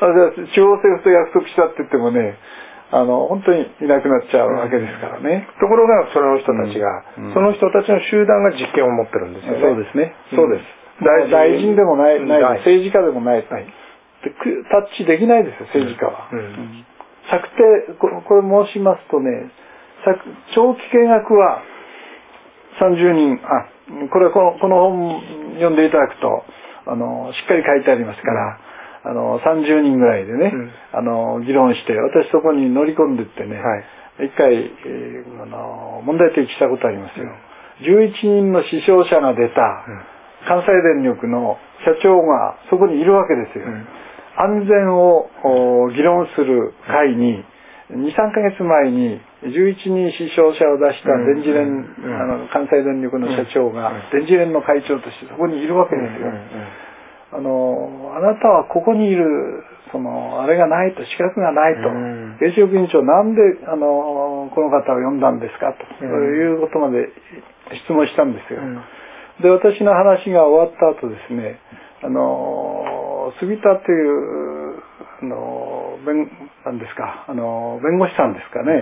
S2: うんうん、中央政府と約束したって言ってもね、あの、本当にいなくなっちゃうわけですからね。
S1: うん、ところが、その人たちが、うん、その人たちの集団が実権を持ってるんですよね。
S2: そうですね。
S1: そうです。
S2: 大臣、大臣でもない、ない、政治家でもない。はい、でタッチできないですよ、政治家は。うんうん、策定こ、これ申しますとね、長期見学はさんじゅうにん、あ、これはこの、この本読んでいただくと、あの、しっかり書いてありますから、うん、あの、さんじゅうにんぐらいでね、うん、あの、議論して、私そこに乗り込んでってね、はい、一回、えー、あの、問題提起したことありますよ。うん、じゅういちにんの死傷者が出た、関西電力の社長がそこにいるわけですよ。うん、安全を議論する会に、に、さんかげつまえにじゅういちにん死傷者を出した電磁連、うん、あの関西電力の社長が電磁連の会長としてそこにいるわけですよ。あの、あなたはここにいる、その、あれがないと、資格がないと、原子力委員長なんで、あの、この方を呼んだんですかと、そういうことまで質問したんですよ。で、私の話が終わった後ですね、あの、杉田という、あの、弁、なんですか、あの、弁護士さんですかね、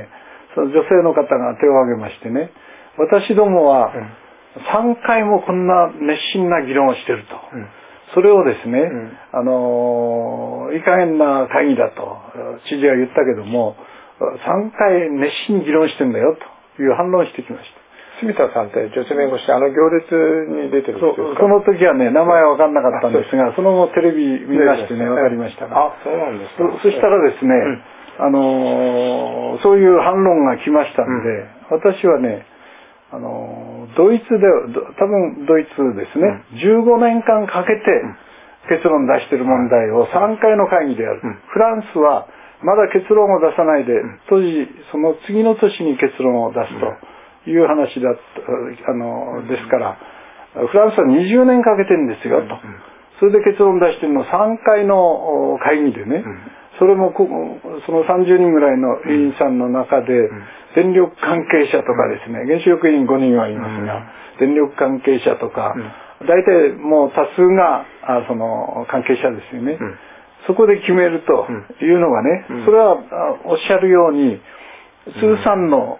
S2: その女性の方が手を挙げましてね、私どもはさんかいもこんな熱心な議論をしてると。うん、それをですね、うん、あのいい加減な会議だと知事は言ったけども、さんかい熱心に議論してんだよという反論をしてきました。
S1: 住田さんって女性弁護士、あの行列に出てるんですか？
S2: そ, その時はね、名前は分かんなかったんですが、その後テレビ見ましてね、分かりましたが。
S1: あ、そうなんですか。
S2: そ, そしたらですね、うん、あのそういう反論が来ましたんで、うん、私はね、あのドイツで、多分ドイツですね、うん、じゅうごねんかんかけて結論出してる問題をさんかいの会議でやる。うん、フランスはまだ結論を出さないで、当時その次の年に結論を出すと。うんいう話だあのですから、フランスはにじゅうねんかけてるんですよと。それで結論出してるのさんかいの会議でね、それもそのさんじゅうにんぐらいの委員さんの中で、電力関係者とかですね、原子力委員ごにんはいますが、電力関係者とか、大体もう多数がその関係者ですよね。そこで決めるというのがね、それはおっしゃるように、通算の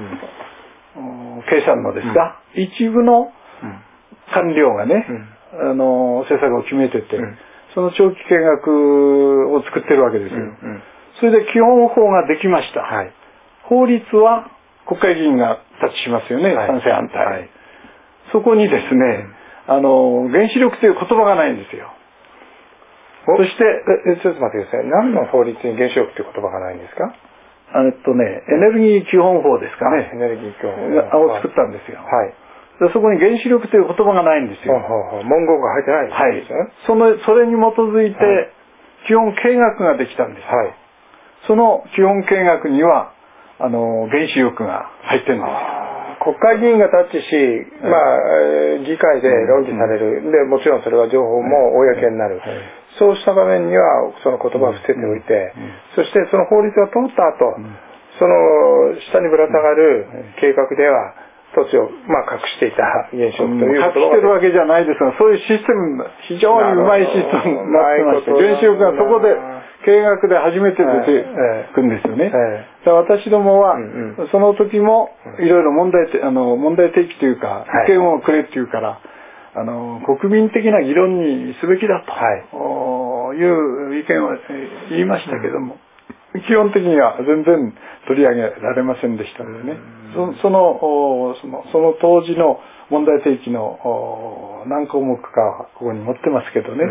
S2: 計算のですが、うん、一部の官僚がね、うん、あの政策を決めてて、うん、その長期計画を作ってるわけですよ。うんうん、それで基本法ができました。はい、法律は国会議員がタッチしますよね、はい、賛成反対、はい。そこにですね、うん、あの原子力という言葉がないんですよ。
S1: そしてえちょっと待ってください。何の法律に原子力という言葉がないんですか？
S2: えっとね、エネルギー基本法ですかね。
S1: エネルギー基本法
S2: を作ったんですよ。はい。でそこに原子力という言葉がないんですよ。
S1: ははは文言が入ってないんですね。はい。
S2: その、それに基づいて、基本計画ができたんですよ。はい。その基本計画には、あの、原子力が入ってるんですよ。
S1: 国会議員がタッチし、まあ、議会で論議される。で、もちろんそれは情報も公になる。そうした場面にはその言葉を伏せておいて、そしてその法律が通った後、その下にぶら下がる計画では土地をまあ隠していた原子力という
S2: ことが、隠してるわけじゃないですが、そういうシステム、非常にうまいシステムになってまして、原子力がそこで計画で初めて出てくるんですよね。だから私どもはその時もいろいろ問題あの問題提起というか意見をくれっていうから。あの国民的な議論にすべきだと、はい、いう意見を言いましたけども、うん、基本的には全然取り上げられませんでしたのでね、うん、そ, そ, のそのその当時の問題提起の何項目かここに載ってますけどね、うん、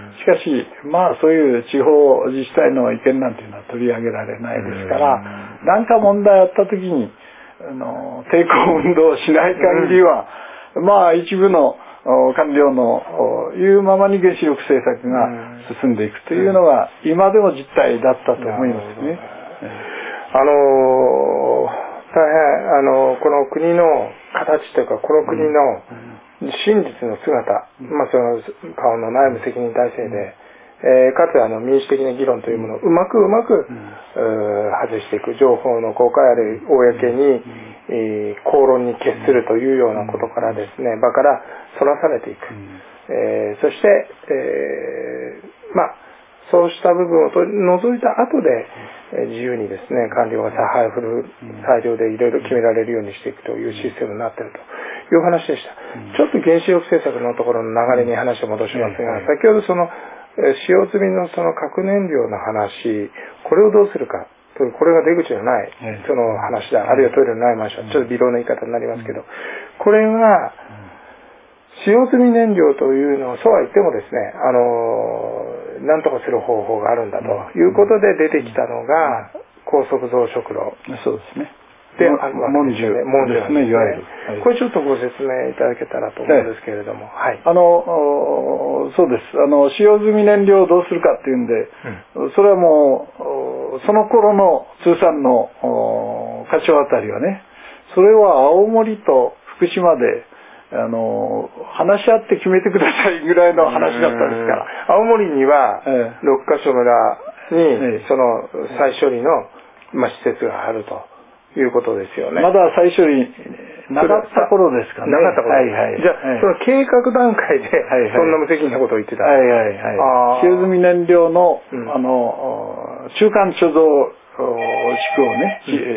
S2: しかしまあそういう地方自治体の意見なんていうのは取り上げられないですから、何、うん、か問題あった時にあの抵抗運動をしない限りは、うん、まあ一部の官僚の言うままに原子力政策が進んでいくというのが今でも実態だったと思いますね。
S1: あの大変あのこの国の形というかこの国の真実の姿、まあその顔の内務責任体制で、えー、かつあの民主的な議論というものをうまくうまく、うん、外していく、情報の公開あるい公に、えー、口論に決するというようなことからですね、場からそらされていく、うんえー、そして、えー、まあそうした部分を取り除いた後で、えー、自由にですね官僚が采配を振る裁量でいろいろ決められるようにしていくというシステムになっているという話でした。うん、ちょっと原子力政策のところの流れに話を戻しますが、先ほどその使用済みのその核燃料の話、これをどうするかという、これが出口のないその話だ、あるいはトイレのないマンション、ちょっと微量な言い方になりますけど、これが使用済み燃料というのをそうは言ってもですね、あの何とかする方法があるんだということで出てきたのが高速増殖炉。
S2: そうですね。
S1: で、モンジュ
S2: ですね、いわゆる。
S1: これちょっとご説明いただけたらと思うんですけれども。はい。
S2: あの、そうです。あの、使用済み燃料をどうするかっていうんで、うん、それはもう、その頃の通産の課長あたりはね、それは青森と福島で、あの、話し合って決めてくださいぐらいの話だったんですから。
S1: 青森には、ろっかしょ村に、その再処理の、まあ、施設があると。いうことですよね。
S2: まだ最初になかった頃ですかね。
S1: なかった頃。はいはい。じゃあ、はい、その計画段階で、そんな無責任なことを言ってた。
S2: はいはいはい。使用済み燃料の、うん、あの、中間貯蔵地区をね、うん、作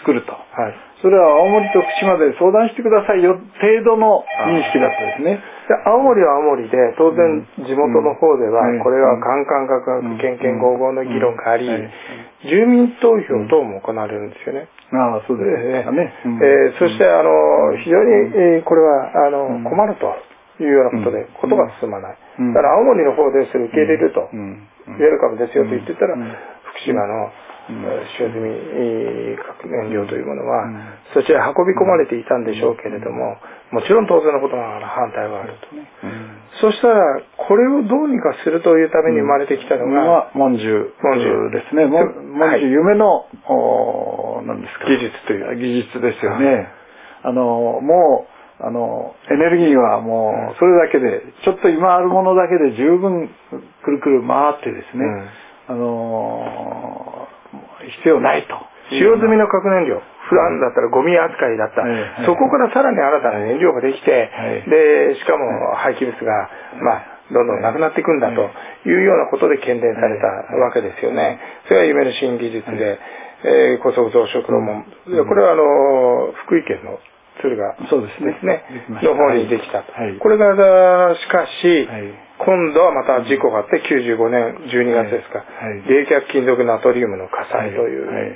S2: 作ると、はい、それは青森と福島で相談してくださいよ程度の認識だったですね。
S1: で青森は青森で当然地元の方ではこれはカンカンガクガクけんけんごうごうの議論があり、住民投票等も行われるんですよね。
S2: ああ、そうですね。
S1: えー、そしてあの非常に、えー、これはあの困るというようなことでことが進まない。だから青森の方でそれ受け入れると、ウェルカムですよと言ってたら、福島の使用済み核燃料というものはそちらに運び込まれていたんでしょうけれども、もちろん当然のことながら反対があると。そしたらこれをどうにかするというために生まれてきたのが
S2: 文殊ですね。文殊夢の何ですか、
S1: 技術という
S2: 技術ですよね。あのもうあのエネルギーはもうそれだけでちょっと今あるものだけで十分くるくる回ってですね、あの必要ないと。
S1: 使用済みの核燃料、普段だったらゴミ扱いだった、はい、そこからさらに新たな燃料ができて、はい、でしかも廃棄物が、まあ、どんどんなくなっていくんだというようなことで喧伝されたわけですよね。それは夢の新技術で、えー、高速増殖炉も、これはあの福井県の敦賀ですね、の方にできたと。はい、これがしかし、はい、今度はまた事故があってきゅうじゅうごねんじゅうにがつですか、はい、冷却金属ナトリウムの火災という、はいはい、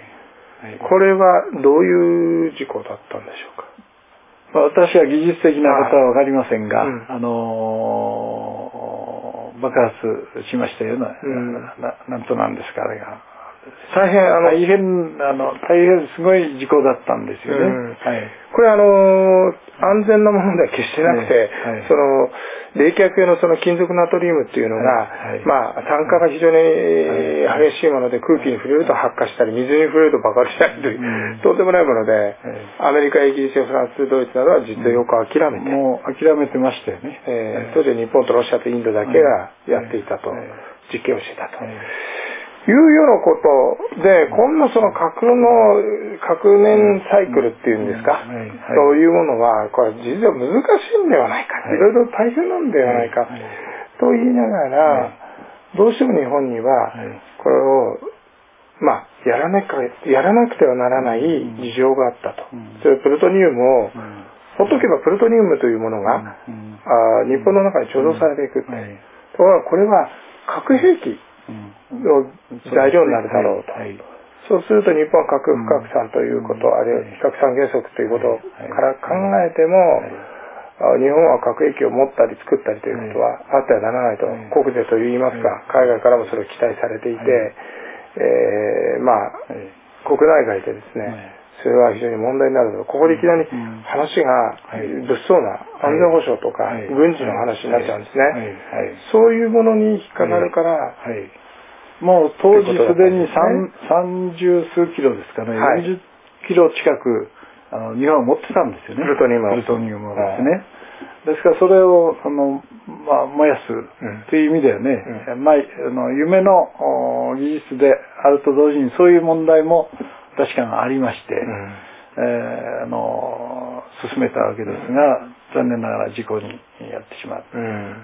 S1: これはどういう事故だったんでしょうか。
S2: 私は技術的なことは分かりませんが、うん、あのー、爆発しましたような、うん、な, なんとなんですか、あれが
S1: 大変あの
S2: 大変あの大変すごい事故だったんですよね。うん、
S1: はい、これあの安全なものでは決してなくて、はい、その冷却用のその金属ナトリウムっていうのが、はいはい、まあ酸化が非常に激しいもので空気に触れると発火したり水に触れると爆発したりという、うん、とんでもないもので、はい、アメリカ、イギリス、フランス、ドイツなどは実はよく諦めて、
S2: うん、もう諦めてましたよね。
S1: えー、当時日本とロシアとインドだけがやっていたと、実験をしていたと。いうようなことで、こんなその核の核燃サイクルっていうんですか、そういうものはこれ実は難しいんではないか、いろいろ大変なんではないかと言いながら、どうしても日本にはこれをまあやらなくやらなくてはならない事情があったと。それプルトニウムをほっとけばプルトニウムというものがあ日本の中に貯蔵されていくって。ところがこれは核兵器の材料になるだろうと、はいはい、そうすると日本は核不拡散ということ、うん、あるいは非核三原則ということから考えても、はい、日本は核兵器を持ったり作ったりということはあってはならないと、はい、国是といいますか、はい、海外からもそれを期待されていて、はい、えー、まあ、はい、国内外でですね、はい、それは非常に問題になると。ここでいきなり話が物騒な安全保障とか軍事の話になっちゃうんですね。そういうものに引っかかるから、
S2: もう当時すでに三十数キロですかね、よんじゅっキロ近くあの日本は持ってたんですよね。
S1: プルトニウム
S2: プルトニウムをですね。ですからそれをあの、まあ、燃やすという意味ではね、うん、まあ、あの夢の技術であると同時にそういう問題も確かにありまして、うん、えー、あの進めたわけですが、うん、残念ながら事故にやってしまう、うん、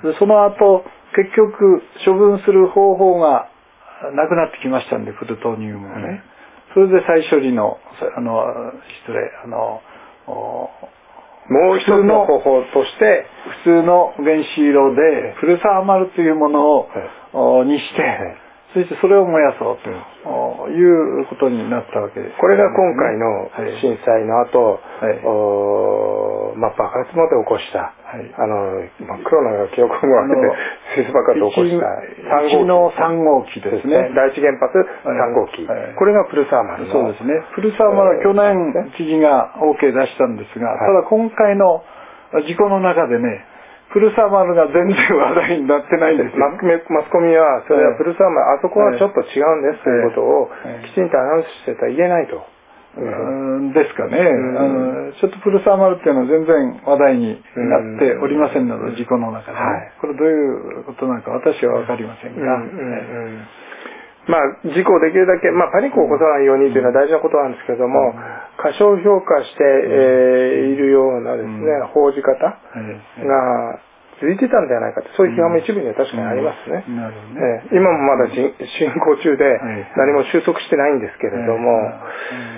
S2: でその後結局処分する方法がなくなってきましたんで、プルトニウムをね、うん、それで再処理のあの失礼あの
S1: もう一つの方法として
S2: 普通の原子炉でプルサーマルというものを、はい、にして、はい、そしてそれを燃やそうと、うん、いうことになったわけです。
S1: これが今回の震災の後、はい、まあ、爆発まで起こした、はい、あの真っ黒な記憶もあって水素爆発を起こした
S2: さん号機ですね。
S1: 第一原発さん号機、はい、これがプルサーマルの。
S2: そうですね。プルサーマルは去年知事が オーケー 出したんですが、はい、ただ今回の事故の中でね、プルサーマルが全然話題になってないんですよ。
S1: マスコミはそれはプルサーマル、あそこはちょっと違うんですということをきちんとアナウンスしてたら言えないと。
S2: うんですかね、うん、ちょっとプルサーマルっていうのは全然話題になっておりませんので、事故の中で、ね、はい、これどういうことなのか私は分かりませんが、うんうんうん、
S1: まあ、事故をできるだけ、まあ、パニックを起こさないようにというのは大事なことなんですけれども、うん、過小評価して、えー、いるようなですね、うん、報じ方が続いてたんではないかと、そういう批判も一部には確かにありますね。うんね、えー、今もまだ進行中で何も収束してないんですけれども、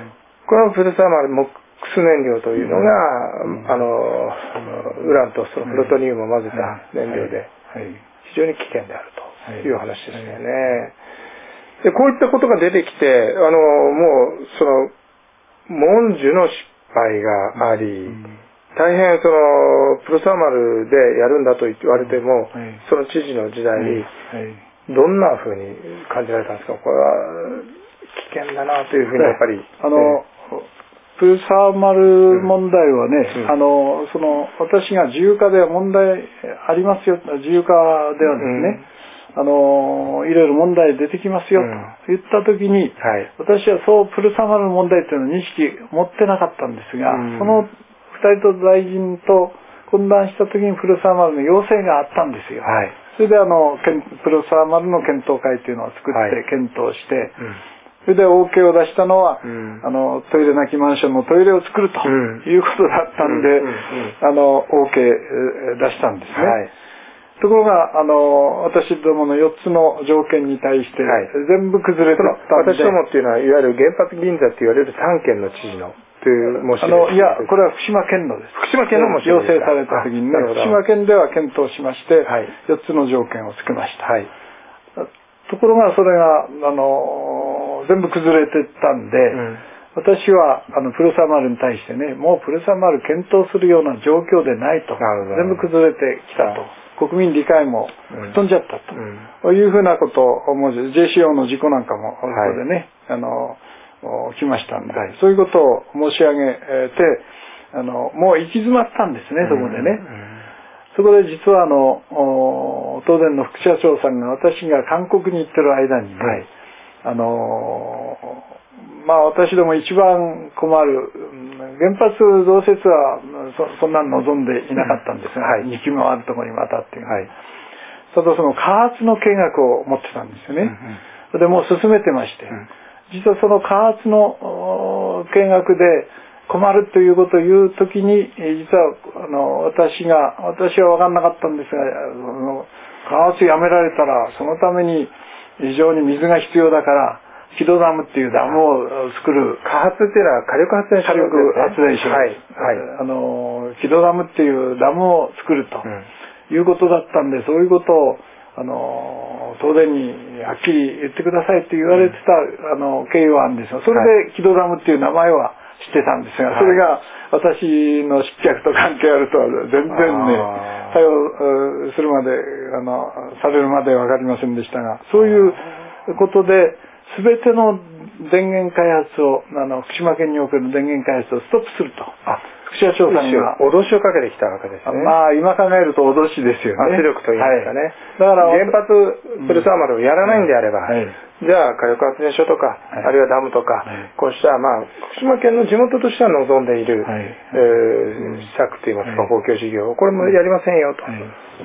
S1: このプルサーマルモックス燃料というのが、うん、あのウランとそのプロトニウムを混ぜた燃料で非常に危険であるという話でしたよね。でこういったことが出てきて、あのもうその文殊の失敗があり、うん、大変そのプルサーマルでやるんだと言われても、はい、その知事の時代にどんなふうに感じられたんですか。これは危険だなというふうにやっぱり、
S2: あの、えー、プルサーマル問題はね、うん、あのその私が自由化では問題ありますよ、自由化ではですね、うん、あのいろいろ問題出てきますよと言ったときに、うん、はい、私はそうプルサーマル問題というのを認識持ってなかったんですが、うん、そのふたりと大臣と懇談したときにプルサーマルの要請があったんですよ。はい、それであのプルサーマルの検討会というのを作って検討して、はい、うん、それで オーケー を出したのは、うん、あのトイレなきマンションのトイレを作るということだったんで、うんうんうん、あの オーケー 出したんですね。はい、ところがあの私どものよっつの条件に対して全部崩れてたんで、
S1: 私どもっていうのはいわゆる原発銀座って言われるさんけんの知事のという申し
S2: あのいやこれは福島県のです。
S1: 福島県の申し
S2: 要請された時にね、福島県では検討しまして、はい、よっつの条件をつけました。はい、ところがそれがあの全部崩れてったんで、うん、私はあのプルサーマルに対してね、もうプルサーマル検討するような状況でないと、全部崩れてきたと、国民理解も吹っ飛んじゃったと、うん、いうふうなことを思う。 ジェイシーオー の事故なんかもここでね、はい、あの来ましたんで、はい、そういうことを申し上げて、あのもう行き詰まったんですね、そこでね。うんうん、そこで実はあの東電の副社長さんが私が韓国に行ってる間にね、はい、あのまあ私ども一番困る原発増設は そ, そんなの望んでいなかったんですが、うん、はい、にきもあるところに渡っている、はい、ただその加圧の計画を持ってたんですよね。うんうん、でもう進めてまして、うん、実はその加圧の計画で困るということを言うときに、実はあの私が私は分からなかったんですが、加圧やめられたらそのために非常に水が必要だから木戸ダムっていうダムを作る。
S1: 加圧っていうのは火力発電所、
S2: 火力発電所、はいはい、あの木戸ダムっていうダムを作ると、うん、いうことだったんで、そういうことをあの東電にはっきり言ってくださいって言われてた、うん、あの経緯はあるんですが、それで木戸ダムっていう名前は知ってたんですが、それが私の失脚と関係あるとは全然ね、対応するまであのされるまで分かりませんでしたが、そういうことで全ての電源開発をあの福島県における電源開発をストップすると。あ、副社長さんが
S1: 脅しをかけてきたわけですね。
S2: まあ今考えると脅しですよね。
S1: 圧力といいますかね。はい、だから原発プルサーマルをやらないんであれば、うん、はい、じゃあ火力発電所とか、はい、あるいはダムとか、はい、こうしたまあ福島県の地元としては望んでいる、はい、えー、施策といいますか、公共事業をこれもやりませんよと、はい、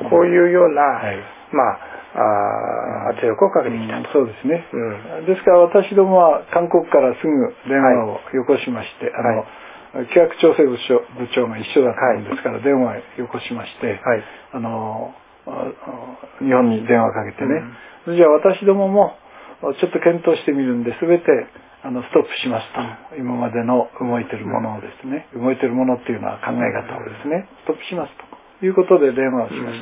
S1: こういうような、はい、まああ圧力をかけてきたと、
S2: うん、そうですね、うん、ですから私どもは韓国からすぐ電話をよこしまして、はい、あの企画調整部長、部長が一緒だったんですから、はい、電話をよこしまして、はい、あの日本に電話かけてね、うん、じゃあ私どももちょっと検討してみるんで全てあのストップしますと、うん、今までの動いてるものをですね、うん、動いてるものっていうのは考え方をですね、ストップしますということで電話をしました。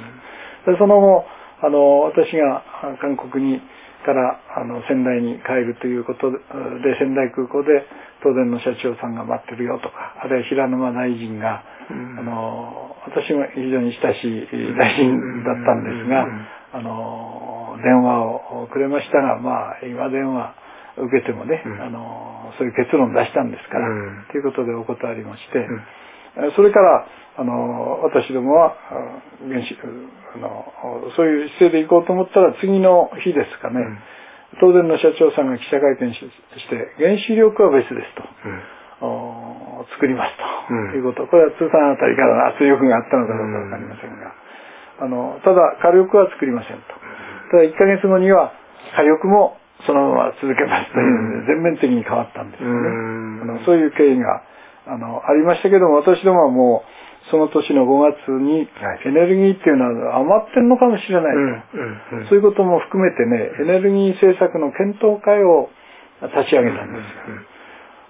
S2: うん、でその後あの私が韓国にからあの仙台に帰るということで、仙台空港で東電の社長さんが待ってるよとか、あるいは平沼大臣が、うん、あの私も非常に親しい大臣だったんですが、あの電話をくれましたが、まあ今電話受けてもね、うん、あのそういう結論出したんですから、うん、ということでお断りもして、うん、それからあの私どもは原子あのそういう姿勢で行こうと思ったら次の日ですかね、うん、東電の社長さんが記者会見して原子力は別ですと、うん、作りますと、うん、いうこと、これは通産あたりからの圧力があったのかどうか分かりませんが、あのただ火力は作りませんと。ただいっかげつごには火力もそのまま続けますというので全面的に変わったんですよね。あのそういう経緯があのありましたけども、私どもはもうその年のごがつにエネルギーっていうのは余ってるのかもしれないと、うんうんうん、そういうことも含めてね、エネルギー政策の検討会を立ち上げたんですよ。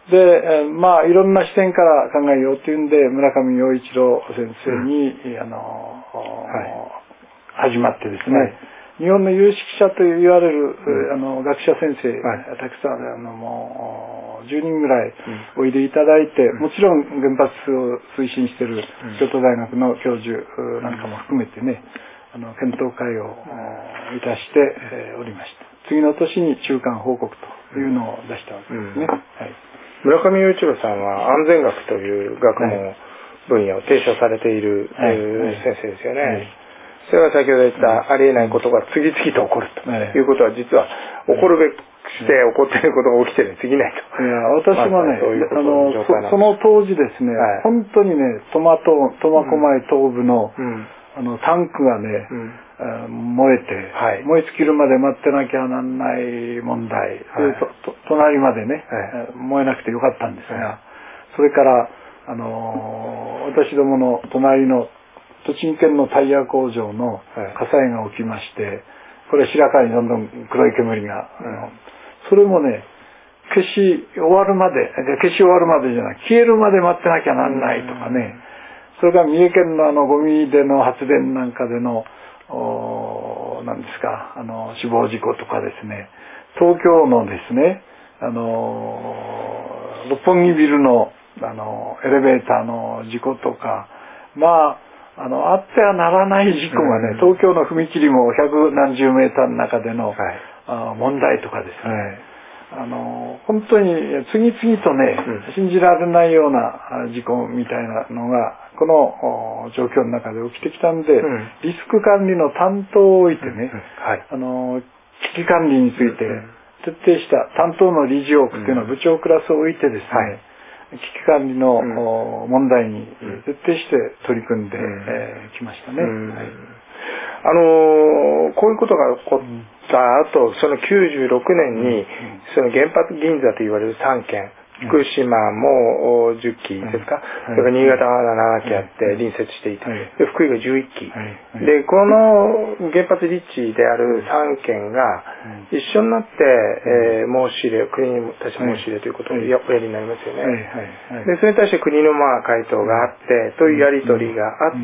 S2: で、まあいろんな視点から考えようというんで村上陽一郎先生に、うん、あの、はい、始まってですね、はい、日本の有識者と言われる、うん、あの学者先生、はい、たくさんあのもうじゅうにんぐらいおいでいただいて、うん、もちろん原発を推進している京都大学の教授なんかも含めてね、あの検討会をいたして、えー、おりました。次の年に中間報告というのを出したわけですね。うん、はい、
S1: 村上陽一郎さんは安全学という学問分野を提唱されている、はい、先生ですよね。はい、それは先ほど言ったありえないことが次々と起こるということは実は起こるべくして起こっていることが起きてるに過ぎないと。
S2: いや私もね、まあ、あの そ, その当時ですね、はい、本当にね苫小牧東部の、うん、あのタンクがね、うん、燃えて、はい、燃え尽きるまで待ってなきゃなんない問題、はい、とと隣までね、はい、燃えなくてよかったんですが、はい、それから、あのー、私どもの隣の栃木県のタイヤ工場の火災が起きまして、これ白川にどんどん黒い煙が、うん、それもね消し終わるまで消し終わるまでじゃない消えるまで待ってなきゃなんないとかね、それから三重県のあのゴミでの発電なんかでの何ですかあの死亡事故とかですね、東京のですねあの六本木ビルのあのエレベーターの事故とか、まああのあってはならない事故がね、東京の踏切も百何十メーターの中での、はい、あ問題とかですね、はい、あの本当に次々とね、うん、信じられないような事故みたいなのがこの状況の中で起きてきたんで、うん、リスク管理の担当を置いてね、うんはい、あの危機管理について徹底した担当の理事を置くというのは部長クラスを置いてですね、はい危機管理の問題に徹底して取り組んでき、うんえー、ましたね、うんはい、
S1: あのー、こういうことが起こった後、そのきゅうじゅうろくねんに、うん、その原発銀座と言われるさんけん、福島もじゅっきですか、はい、それから新潟はななきあって隣接していて、はい、で福井がじゅういっき、はいはい、でこの原発立地であるさんけんが一緒になって、えー、申し入れ国に対して申し入れということをやおやりになりますよね、はいはいはい、でそれに対して国のまあ回答があってというやり取りがあって、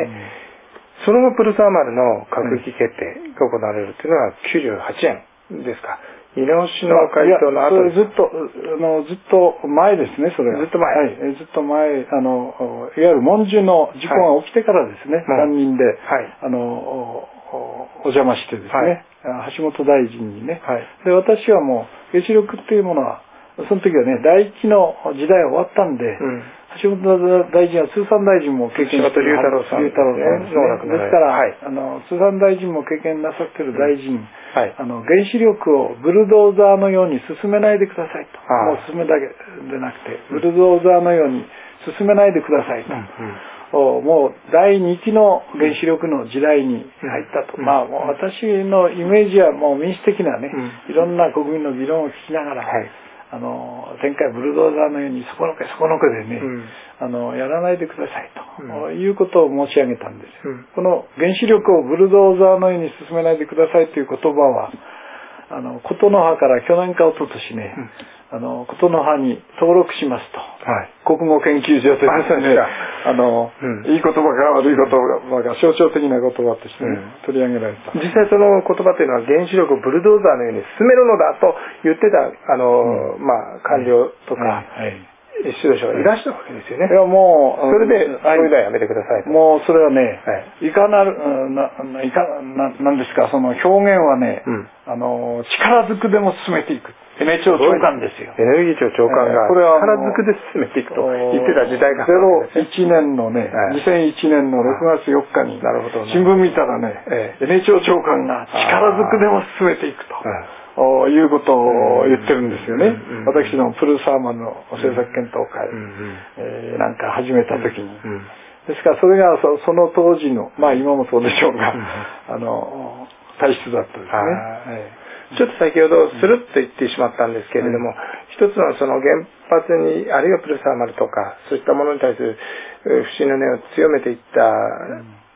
S1: その後プルサーマルの閣議決定が行われるというのはきゅうじゅうはちねんですか。見直しの回答の後
S2: ずっとあのずっと前ですね、それは
S1: ずっと前、
S2: はい、ずっと前あのいわゆる文殊の事故が起きてからですね、はい、担任で、はい、あのお邪魔してですね、はい、橋本大臣にね、はい、で私はもう原子力っていうものはその時はね第一の時代は終わったんで、うん、橋本大臣は通産大臣も経験している
S1: 龍太郎さんですね。
S2: ですから、はい、あの通産大臣も経験なさっている大臣、うんはい、あの原子力をブルドーザーのように進めないでくださいと、もう進めだけでなくてブルドーザーのように進めないでくださいと、うんうん、もう第二期の原子力の時代に入ったと、うん、まあもう私のイメージはもう民主的なね、うん、いろんな国民の議論を聞きながら、はいあの前回ブルドーザーのようにそこのけそこのけでね、うん、あのやらないでくださいと、うん、いうことを申し上げたんですよ、うん、この原子力をブルドーザーのように進めないでくださいという言葉はあの琴の葉から去年か一昨年ね、うん、あの琴の葉に登録しますと、はい、国語研究所というですねあの、うん、いい言葉か悪い言葉が象徴的な言葉としてね、うん、取り上げられた。
S1: 実際その言葉というのは原子力をブルドーザーのように進めるのだと言ってたあの、うん、まあ官僚とか、はいはい指導者がいらしたわけですよね。
S2: いやもう
S1: それで、はい、それではやめてくださいと。
S2: もうそれはね、はい、いかなるないかななんですかその表現はね、うん、あの力ずくでも進めていく。エネ庁長官ですよ。
S1: エネルギー庁長官が力ずくで進めていくと言ってた時代があるわけですね。
S2: ゼロいちねんのね、はい、にせんいちねんのろくがつよっかに新聞見たらね、ええ、エネ庁長官が力ずくでも進めていくと。いうことを言ってるんですよね、うんうん、私のプルサーマンの政策検討会、うんうんえー、なんか始めた時に、うんうん、ですからそれが そ, その当時のまあ今もそうでしょうが、うん、あの体質だったですね、はい、
S1: ちょっと先ほどスルッと言ってしまったんですけれども、うん、一つのその原発にあるいはプルサーマルとかそういったものに対する不信の念を強めていった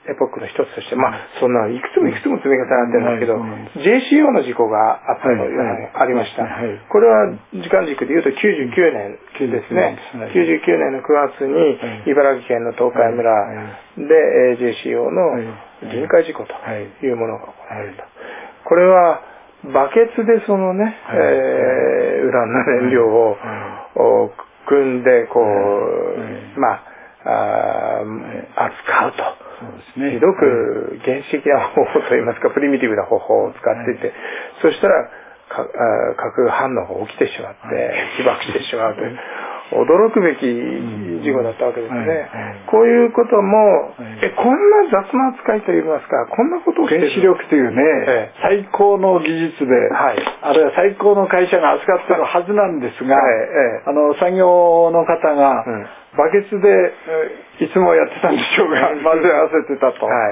S1: エポックの一つとして、まあ、そんな、いくつもいくつも積み重なってるんですけど、ジェイシーオー の事故があったの、ありました。これは、時間軸で言うときゅうじゅうきゅうねんですね。きゅうじゅうきゅうねんのくがつに、茨城県の東海村で ジェイシーオー の臨界事故というものが行われた。これは、バケツでそのね、えー、ウランの燃料を組んで、こう、まあ、あ扱うと。ひどく原始的な方法といいますか、プリミティブな方法を使っていて、そしたら、核反応が起きてしまって、被爆してしまうという。驚くべき事故だったわけですね。こういうことも、え、こんな雑な扱いといいますか、こんなことをして
S2: 原子力というね、ええ、最高の技術で、はい、あるいは最高の会社が扱ってるはずなんですが、ええ、あの、作業の方が、うん、バケツで、いつもやってたんでしょうが、混ぜ合わせてたと、はい、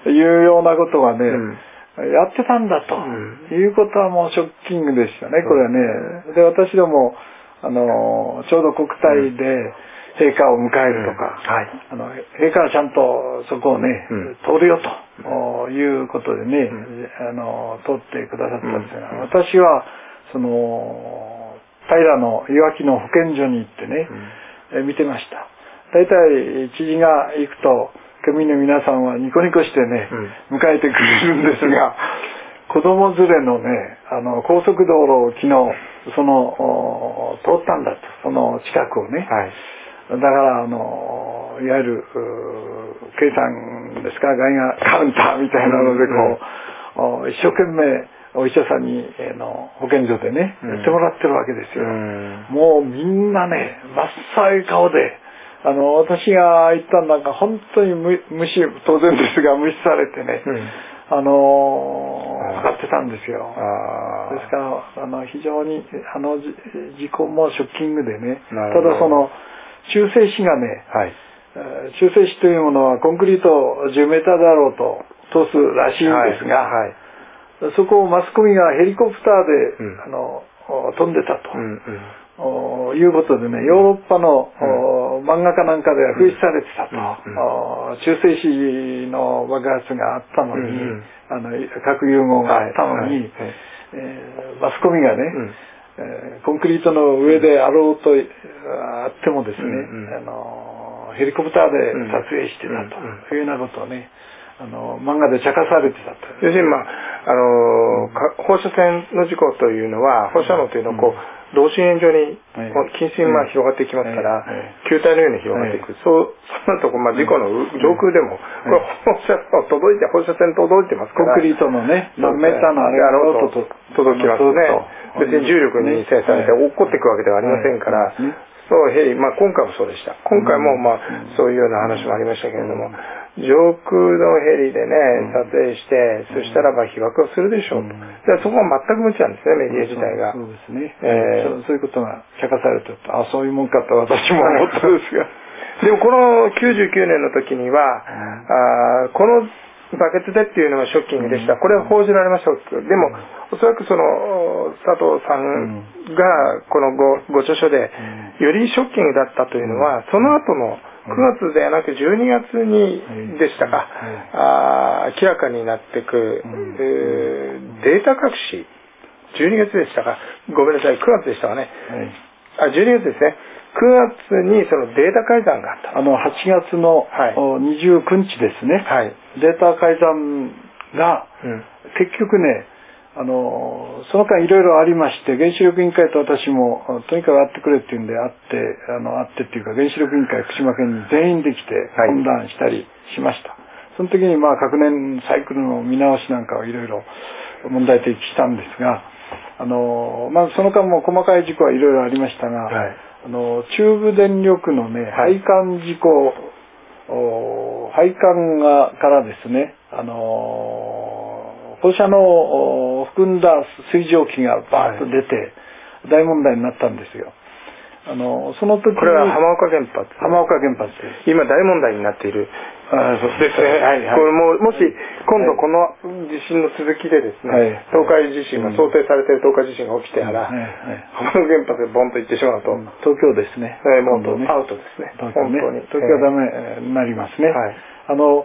S2: いうようなことがね、うんやってたんだと、うん、いうことはもうショッキングでしたね、これはね。で、私ども、あの、ちょうど国体で陛下を迎えるとか、うんはい、あの陛下はちゃんとそこをね、うん、通るよということでね、うん、あの、通ってくださったんですが、うん、私は、その、平の岩木の保健所に行ってね、うん、見てました。大体、知事が行くと、県民の皆さんはニコニコしてね、うん、迎えてくれるんですが、子供連れのね、あの、高速道路を昨日、その、通ったんだと、その近くをね。はい、だから、あの、いわゆる、計算ですか、外貨カウンターみたいなので、こう、うん、一生懸命、お医者さんに、えー、の保健所でね、やってもらってるわけですよ。うん、もうみんなね、真っ青い顔で、あの、私が行ったなんか本当に無視、当然ですが無視されてね、うん、あのー、測ってたんですよ。ですから、あの、非常に、あの、事故もショッキングでね、ただその、中性子がね、はい、中性子というものはコンクリートじゅうメーターだろうと通すらしいんですが、はいはい、そこをマスコミがヘリコプターで、うん、あの、飛んでたと。うんうんいうことでね、ヨーロッパの、うん、漫画家なんかでは風刺されてたと、うんうん、中性子の爆発があったのに、うん、あの核融合があったのに、はいはいはいえー、マスコミがね、うんえー、コンクリートの上であろうと、うん、あってもですね、うんうん、あのヘリコプターで撮影してたというようなことをね、あの漫画で茶化されてたと。
S1: 要するに、まああのー、放射線の事故というのは、放射能というのはこう、うん同心円状に近親が広がっていきますから、球体のように広がっていく。そう、そうなると、まあ、事故の上空でも、これ放射線届いて、放射線届いてますから。
S2: コンクリートのね、何メーターのあれがろうと
S1: 届きますね。別に重力に制されて落っこっていくわけではありませんから、そう、ヘリ、まあ今回もそうでした。今回もまあ、そういうような話もありましたけれども、上空のヘリでね、撮影して、そしたらば被爆をするでしょうと。でそこは全く無知なんですね、メディア自体が。
S2: そうですね。えー、そうそういうことが茶化されてると、あ、そういうもんかと私も思ったんですが。
S1: でもこのきゅうじゅうきゅうねんの時には、あこのバケツでっていうのがショッキングでした。これは報じられました。でも、おそらくその佐藤さんがこの ご, ご著書でよりショッキングだったというのは、その後のくがつではなくじゅうにがつにでしたか、あ明らかになってく、えー、データ隠し、じゅうにがつでしたか、ごめんなさい、くがつでしたかね。あ、じゅうにがつですね。くがつにそのデータ改ざんがあった。
S2: あの、はちがつのにじゅうくにちですね。はい、データ改ざんが、うん、結局ね、あの、その間いろいろありまして、原子力委員会と私も、とにかく会ってくれっていうんで、会って、あの、会ってっていうか、原子力委員会福島県に全員できて、懇談したりしました。はい、その時に、まあ、核燃サイクルの見直しなんかをいろいろ問題提起したんですが、あの、まあ、その間も細かい事故はいろいろありましたが、はい、あの、中部電力のね、配管事故、配管がからですね、あの、放射能を含んだ水蒸気がバーッと出て、大問題になったんですよ。あの、その時に。
S1: これは浜岡原発。
S2: 浜岡原発です。
S1: 今大問題になっている。あそうですね。はいはい。これも、もし、今度この地震の続きでですね、はい、東海地震が想定されている東海地震が起きてたら、はいはい、浜岡原発でボンと行ってしまうと、うん、
S2: 東京ですね。
S1: えー、もう、ね、アウトですね。
S2: 東京ね、本当に。東京はダメになりますね。はい、あの、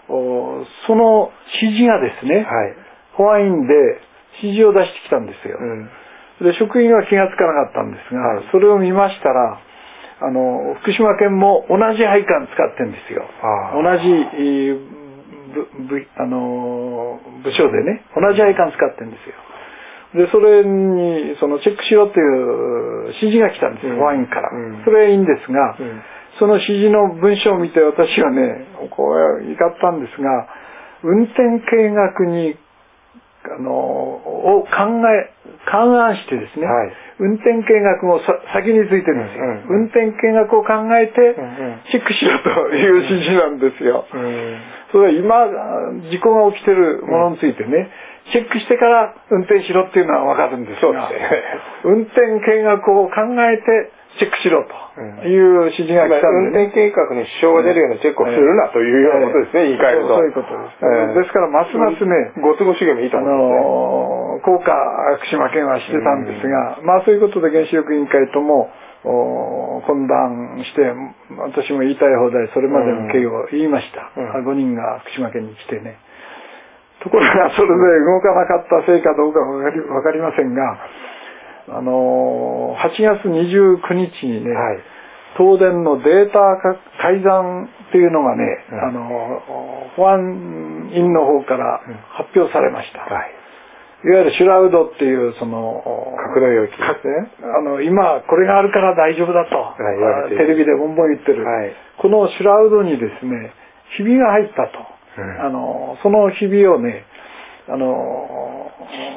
S2: その指示がですね、はい、保安院で指示を出してきたんですよ。うん、で職員は気がつかなかったんですが、はい、それを見ましたら、あの福島県も同じ配管使ってるんですよ。同じ、えー、部, 部, あの部署でね、同じ配管使ってるんですよ。でそれにそのチェックしろという指示が来たんですよ、うん、保安院から、うん、それはいいんですが、うん、その指示の文章を見て私はね、こう怒ったんですが、運転計画にあのを考え勘案してですね、はい、運転計画もさ先についてるんですよ、うんうんうん、運転計画を考えてチェックしろという指示なんですよ、うんうん、それは今事故が起きてるものについてね、うん、チェックしてから運転しろっていうのは分かるんですが、運転計画を考えてチェックしろという指示が来たんで、ね、
S1: 運転計画に支障が出るようなチェックをするなというようなことですね、言い換えると。
S2: そういうことです。えー、ですからますますね、
S1: ご都合主義もいいと思うんですね。
S2: あの効果福島県はしてたんですが、まあそういうことで原子力委員会とも懇談して、私も言いたい放題それまでの経緯を言いました。うん、ごにんが福島県に来てね。ところがそれで動かなかったせいかどうかわかり、わかりませんが、あのはちがつにじゅうくにちにね、はい、東電のデータ改ざんっていうのがね、うん、あの保安院の方から発表されました、うん、はい、いわゆるシュラウドっていうその
S1: 格納容器ですね、
S2: あの今これがあるから大丈夫だと、はい、テレビでボンボン言ってる、はい、このシュラウドにですねひびが入ったと、うん、あのそのひびをね、あの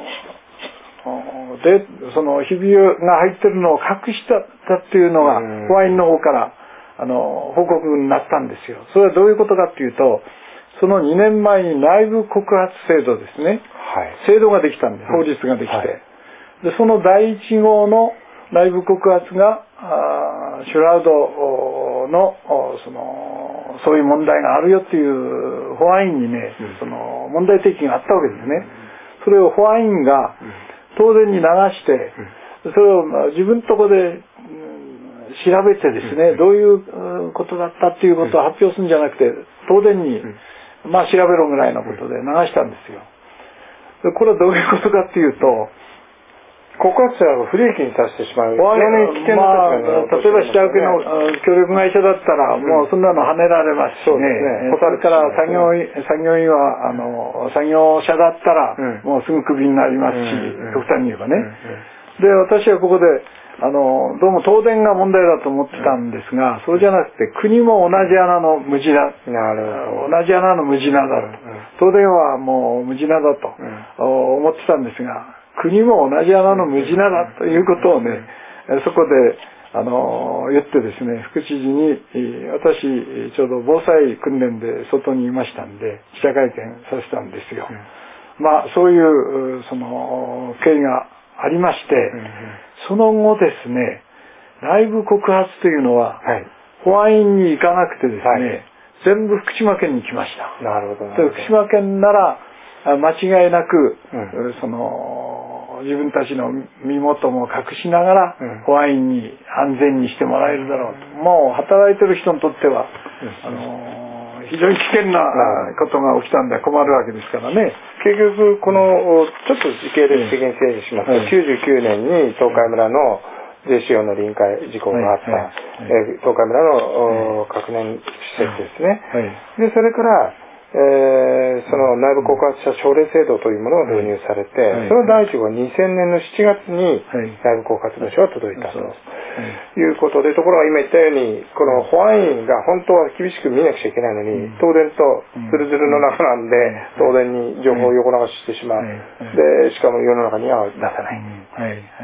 S2: でそのひびが入ってるのを隠したっていうのが保安院の方からあの報告になったんですよ。それはどういうことかっていうと、そのにねんまえに内部告発制度ですね、はい、制度ができたんです、法律ができて、はい、でそのだいいち号の内部告発がシュラウドのそのそういう問題があるよっていう保安院にね、うん、その問題提起があったわけですね。それを保安院が当然に流して、それを自分のところで調べてですね、どういうことだったっていうことを発表するんじゃなくて、東電にまあ調べろぐらいのことで流したんですよ。これはどういうことかっていうと、
S1: 告発者が不利益に達してしまう。非常に危険な
S2: 立場に、まあ、例えば下請けの協力会社だったら、もうそんなの跳ねられますしね。うん、それから作業員、作業員は、あの、作業者だったら、もうすぐクビになりますし、極端に言えばね。で、私はここで、あの、どうも東電が問題だと思ってたんですが、そうじゃなくて、国も同じ穴の無地な、同じ穴の無地なだと。東電はもう無地なだと思ってたんですが、国も同じ穴の無地なだということをね、そこであの言ってですね、副知事に、私ちょうど防災訓練で外にいましたんで記者会見させたんですよ。うん、まあそういうその経緯がありまして、うん、その後ですね、内部告発というのは、はい、保安院に行かなくてですね、はい、全部福島県に来ました。
S1: なるほど。
S2: 福島県なら間違いなく、うん、その自分たちの身元も隠しながら、うん、保安院に安全にしてもらえるだろうと、うん、もう働いてる人にとっては、うん、あの非常に危険なことが起きたんで困るわけですからね。
S1: 結局このちょっと時系列的に整理しますと、はい、きゅうじゅうきゅうねんに東海村の ジェイシーオー の臨界事故があった、はいはいはい、えー、東海村の、はい、核燃施設ですね、はい、でそれからえー、その内部告発者奨励制度というものが導入されて、はい、その第一号はにせんねんのしちがつに内部告発文書が届いたということで、ところが今言ったようにこの保安院が本当は厳しく見なくちゃいけないのに、東電とズルズルの中なんで東電に情報を横流ししてしまう、でしかも世の中には出さない、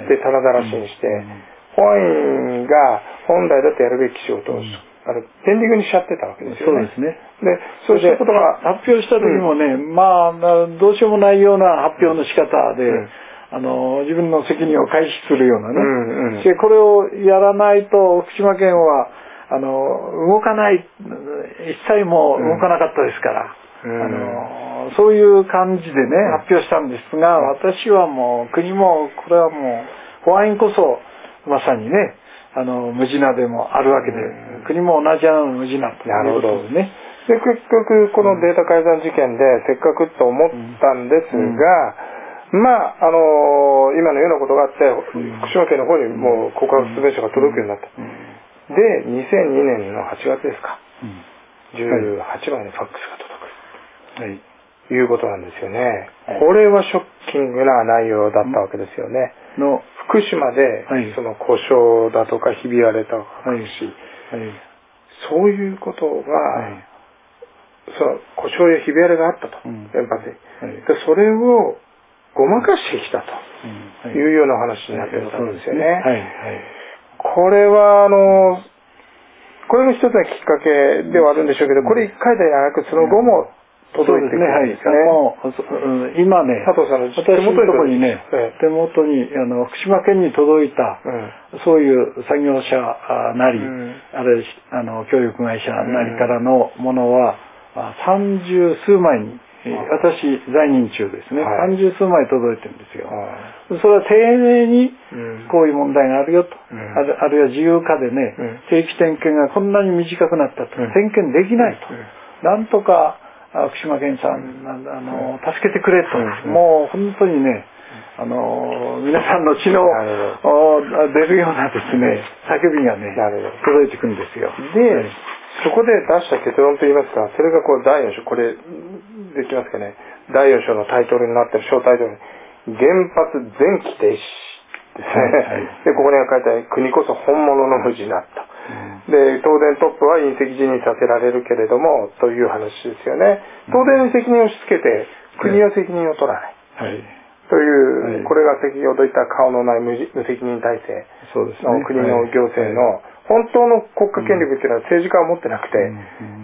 S1: でただだらしにして保安院が本来だってやるべき仕事をあのペンディングにしちゃってたわけですよね。
S2: そうですね。
S1: で、そうしたことが
S2: 発表した時もね、うん、まあどうしようもないような発表の仕方で、うん、あの自分の責任を回避するようなね。うんうん、でこれをやらないと福島県はあの動かない、一切も動かなかったですから、うん、あのそういう感じでね、うん、発表したんですが、私はもう国もこれはもう保安院こそまさにね。あの無地なでもあるわけで、うん、国も同じ穴の無地なということでね、
S1: で結局このデータ改ざん事件でせっかくと思ったんですが、うん、まああの今のようなことがあって福島県の方にもう告発すべ書が届くようになった。でにせんにねんのはちがつですか、じゅうはちまいのファックスが届く、はい、いうことなんですよね、はい、これはショッキングな内容だったわけですよね、うん、の福島で、はい、その故障だとかひび割れたし、はいはい、そういうことが、はい、その故障やひび割れがあったと、うん、原発に、はい、でそれをごまかしてきたというような話になっているんですよね。はいはいはい、これはあのこれも一つのきっかけではあるんでしょうけど、これいっかいではなくその後も届いてくるんですね。
S2: もう今ね、
S1: 佐藤さんの
S2: 手元のところにね、手元にあの福島県に届いた、うん、そういう作業者なり、うん、あるいはあの教育会社なりからのものは三十数枚に。私在任中ですね、はい、三十数枚届いてるんですよ、はい、それは丁寧にこういう問題があるよと、うん、あ, るあるいは自由化でね、うん、定期点検がこんなに短くなったと、うん、点検できないと、うん、なんとか福島県さん、うん、あの助けてくれと、うん、もう本当にね、あの皆さんの血の出るようなですね叫びがね届いてくるんですよ。
S1: で、はい、そこで出した結論といいますか、それがこうだいよん章、これできますかね、だいよん章のタイトルになってる小タイトルに原発全期停止ですね、はいはい、でここに書いてある国こそ本物の無事だと、うん、で東電トップは隕石辞任させられるけれどもという話ですよね。東電に責任を押し付けて国は責任を取らない、はい、という、はい、これが先ほど言った顔のない無責任体制の国の行政の本当の国家権力っていうのは政治家は持ってなくて、うん、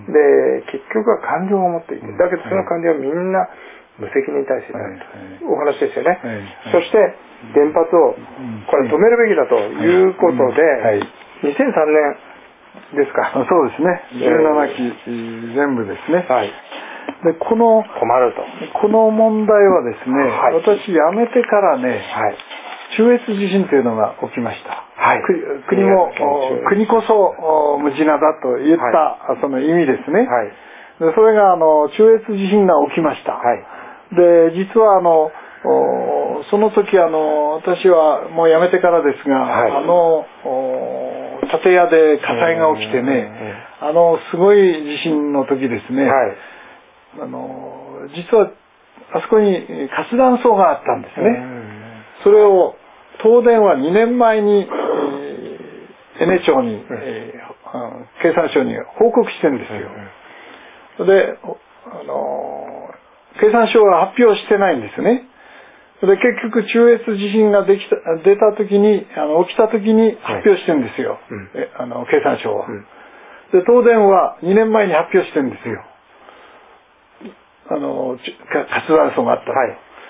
S1: で結局は官僚が持っていて、だけどその官僚はみんな無責任体制であるというお話ですよね、はいはい、そして原発をこれ止めるべきだということで、はいはい、にせんさんねんですか、
S2: そうですね、じゅうななき全部ですね、はい、でこの
S1: 止まると
S2: この問題はですね、はい、私辞めてからね、はい、中越地震というのが起きました、はい、国も国こそ無事なだと言った、はい、その意味ですね、はい、でそれがあの中越地震が起きました、はい、で実はあのその時あの私はもう辞めてからですが、はい、あの建屋で火災が起きてね、あのすごい地震の時ですね、はい、あの実はあそこに活断層があったんですね。それを東電はにねんまえに、えー、エネ庁に、えー、経産省に報告してるんですよ。で、あの経産省は発表してないんですね。で結局中越地震ができた出た時にあの起きた時に発表してるんですよ、はい、えあの経産省は、うん、で東電はにねんまえに発表してるんですよ、あの活断層があった、はい、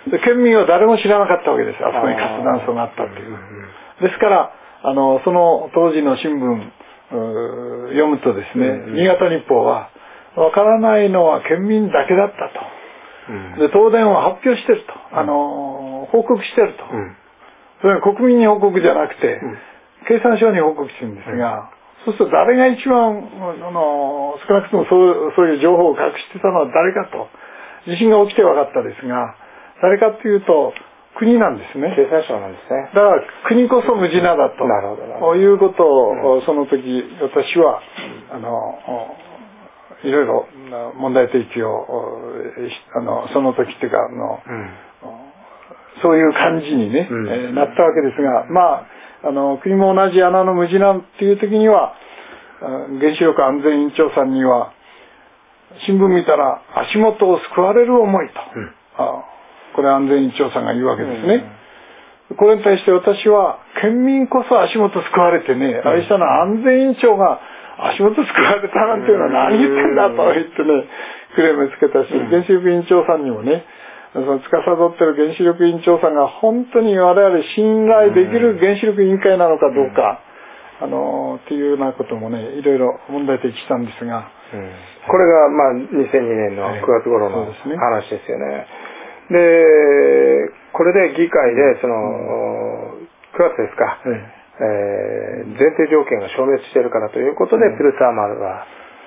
S2: で県民は誰も知らなかったわけです、あそこに活断層があったっていう、ですからあのその当時の新聞読むとですね、うん、新潟日報はわからないのは県民だけだったと、うん、で東電は発表してると、うん、あの報告してると、うん、それは国民に報告じゃなくて、うん、経産省に報告してるんですが、うん、そうすると誰が一番あの少なくともそう、そういう情報を隠してたのは誰かと、地震が起きて分かったですが、誰かというと国なんですね。
S1: 経産省なんですね。
S2: だから国こそ無事なだと、なるほどなるほど、いうことを、うん、その時私はあのいろいろ問題提起をあのその時っていうかあの、うん、そういう感じにね、うん、えー、なったわけですが、まああの国も同じ穴の無事なんていう時には原子力安全委員長さんには新聞見たら足元を救われる思いと、うん、あこれ安全委員長さんが言うわけですね、うん、これに対して私は県民こそ足元救われてね、うん、あれしたのは安全委員長が足元救われたなんていうのは何言ってんだと言ってねクレームつけたし、うん、原子力委員長さんにもね、その司ってる原子力委員長さんが本当に我々信頼できる原子力委員会なのかどうか、うん、あのっていうようなこともねいろいろ問題提起したんですが、
S1: うん、これがまあにせんにねんのくがつ頃の話ですよね。でこれで議会でその、うん、くがつですか、うん、えー、前提条件が消滅しているからということで、うん、ピルサーマルは白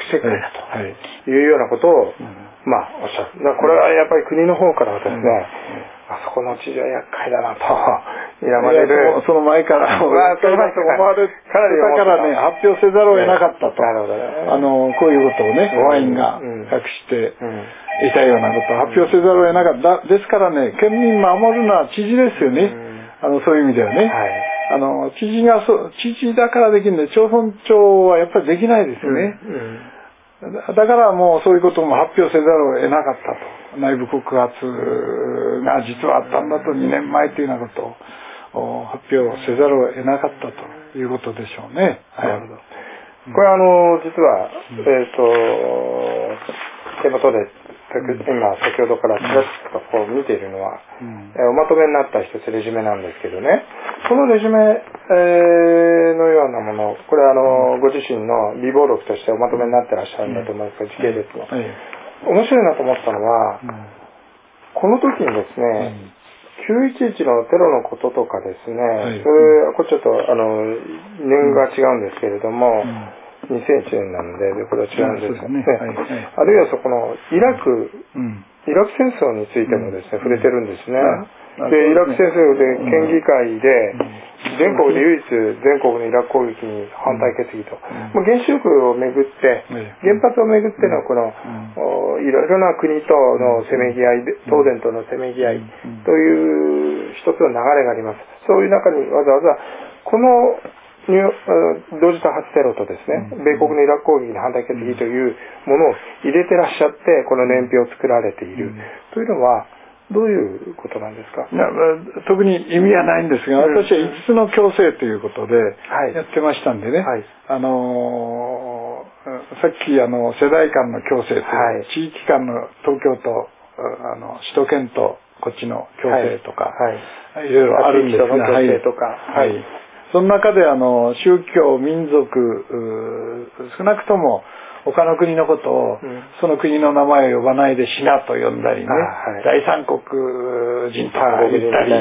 S1: してくれたというようなことを、まあ、おっしゃる。これはやっぱり国の方からはですね、あそこの知事は厄介だなと睨まれる。
S2: その前から、
S1: まあ、その前から
S2: 思われてたからね、発表せざるを得なかったと。
S1: なるほどね。
S2: あの、こういうことをね、ワインが隠していたようなことを発表せざるを得なかった。ですからね、県民守るのは知事ですよね。あの、そういう意味ではね。あの、知事がそ、知事だからできるんで、町村長はやっぱりできないですよね。だからもうそういうことも発表せざるを得なかったと。内部告発が実はあったんだとにねんまえというようなことを発表せざるを得なかったということでしょうね。
S1: なるほど。これあの、実は、えっと、手元で、今先ほどからちらっとこう見ているのは、うん、おまとめになった一つレジュメなんですけどね、このレジュメ、えー、のようなもの、これあの、ご自身の備忘録としておまとめになってらっしゃるんだと思いますが、時系列の。面白いなと思ったのは、この時にですね、きゅういちいちのテロのこととかですね、それ、これちょっとあの、年が違うんですけれども、にせんいちねんなんで、これは違うんですよね。あるいはそこのイラク、イラク戦争についてもですね、触れてるんですね。で、イラク戦争で県議会で、全国で唯一全国のイラク攻撃に反対決議と。もう原子力をめぐって、原発をめぐってのこの、いろいろな国とのせめぎ合い、東電とのせめぎ合いという一つの流れがあります。そういう中にわざわざ、この同時多発テロとですね、米国のイラク攻撃に反対決議というものを入れてらっしゃって、この年表を作られているというのは、どういうことなんですか？
S2: 特に意味はないんですが、私はいつつの共生ということでやってましたんでね、はい、あのー、さっきあの世代間の共生という、はい、地域間の東京とあの首都圏とこっちの共生とか、はいはい、いろいろあるんですが、
S1: はい、とか、
S2: はい、その中であの宗教、民族、少なくとも他の国のことを、うん、その国の名前を呼ばないでシナと呼んだりね、はい、第三国人とか言ったり、はい、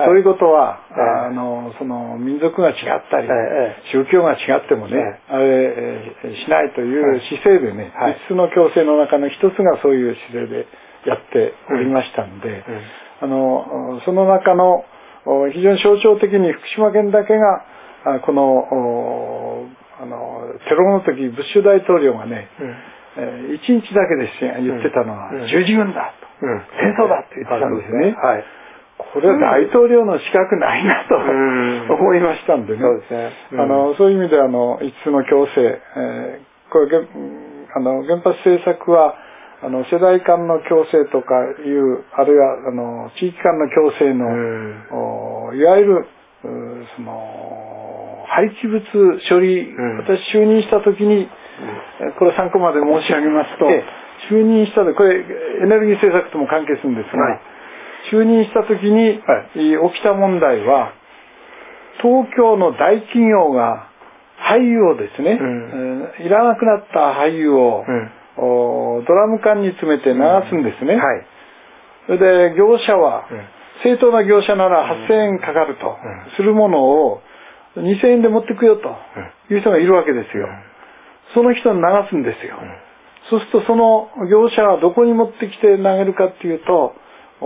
S2: そういうことは、はい、あのその民族が違ったり、はい、宗教が違ってもね、はい、あれしないという姿勢でね、はい、いつつの共生の中の一つがそういう姿勢でやっておりましたんで、うんうん、あのその中の非常に象徴的に福島県だけがこのあのテロの時ブッシュ大統領がね、うんえー、いちにちだけです言ってたのは、うん、十字軍だと、うん、戦争だって言ってたんですよね、はい、これは大統領の資格ないなと、うん、思いましたんでね、そうですね、うん、あのそういう意味であのいつつの共生、えー、これあの原発政策はあの世代間の共生とかいうあるいはあの地域間の共生の、うん、いわゆるその廃棄物処理、うん、私就任した時に、うん、これ参考まで申し上げますと、ええ、就任したでこれエネルギー政策とも関係するんですが、はい、就任した時に、はい、起きた問題は東京の大企業が廃油をですね、うんえー、いらなくなった廃油を、うんドラム缶に詰めて流すんですね、うんはい、それで業者は、うん、正当な業者ならはっせんえんかかると、うん、するものをにせんえんで持ってくよという人がいるわけですよ、うん、その人に流すんですよ、うん、そうするとその業者はどこに持ってきて投げるかっていうと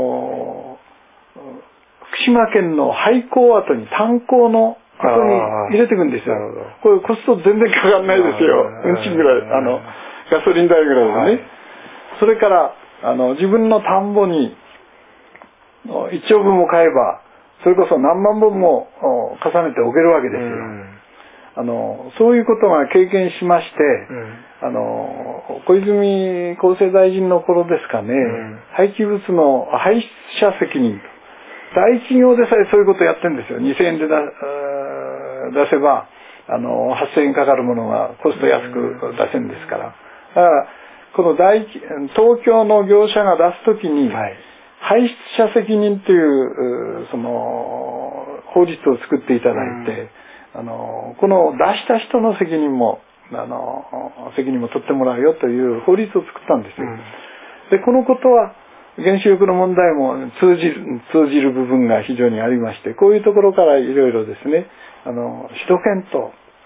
S2: 福島県の廃坑跡に炭鉱の後に入れていくんですよ。これコスト全然かかんないですよ。うんちぐらいあのガソリン代ぐらいでね、はい、それからあの自分の田んぼにいちおくぶんも買えばそれこそ何万本も重ねておけるわけですよ、うん、あのそういうことが経験しまして、うん、あの小泉厚生大臣の頃ですかね、うん、廃棄物の廃車責任大企業でさえそういうことをやってるんですよ。にせんえんで出せばあのはっせんえんかかるものがコスト安く出せるんですから、だからこの大東京の業者が出すときに、はい、排出者責任というその法律を作っていただいて、あのこの出した人の責任もあの責任も取ってもらうよという法律を作ったんですよ。でこのことは原子力の問題も通じる、通じる部分が非常にありまして、こういうところからいろいろですね、あの首都圏と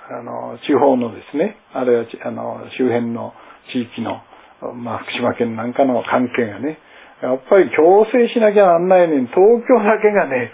S2: あの地方のですね、あるいはあの周辺の地域の、まあ、福島県なんかの関係がね、やっぱり強制しなきゃなんないのに、東京だけがね、うん、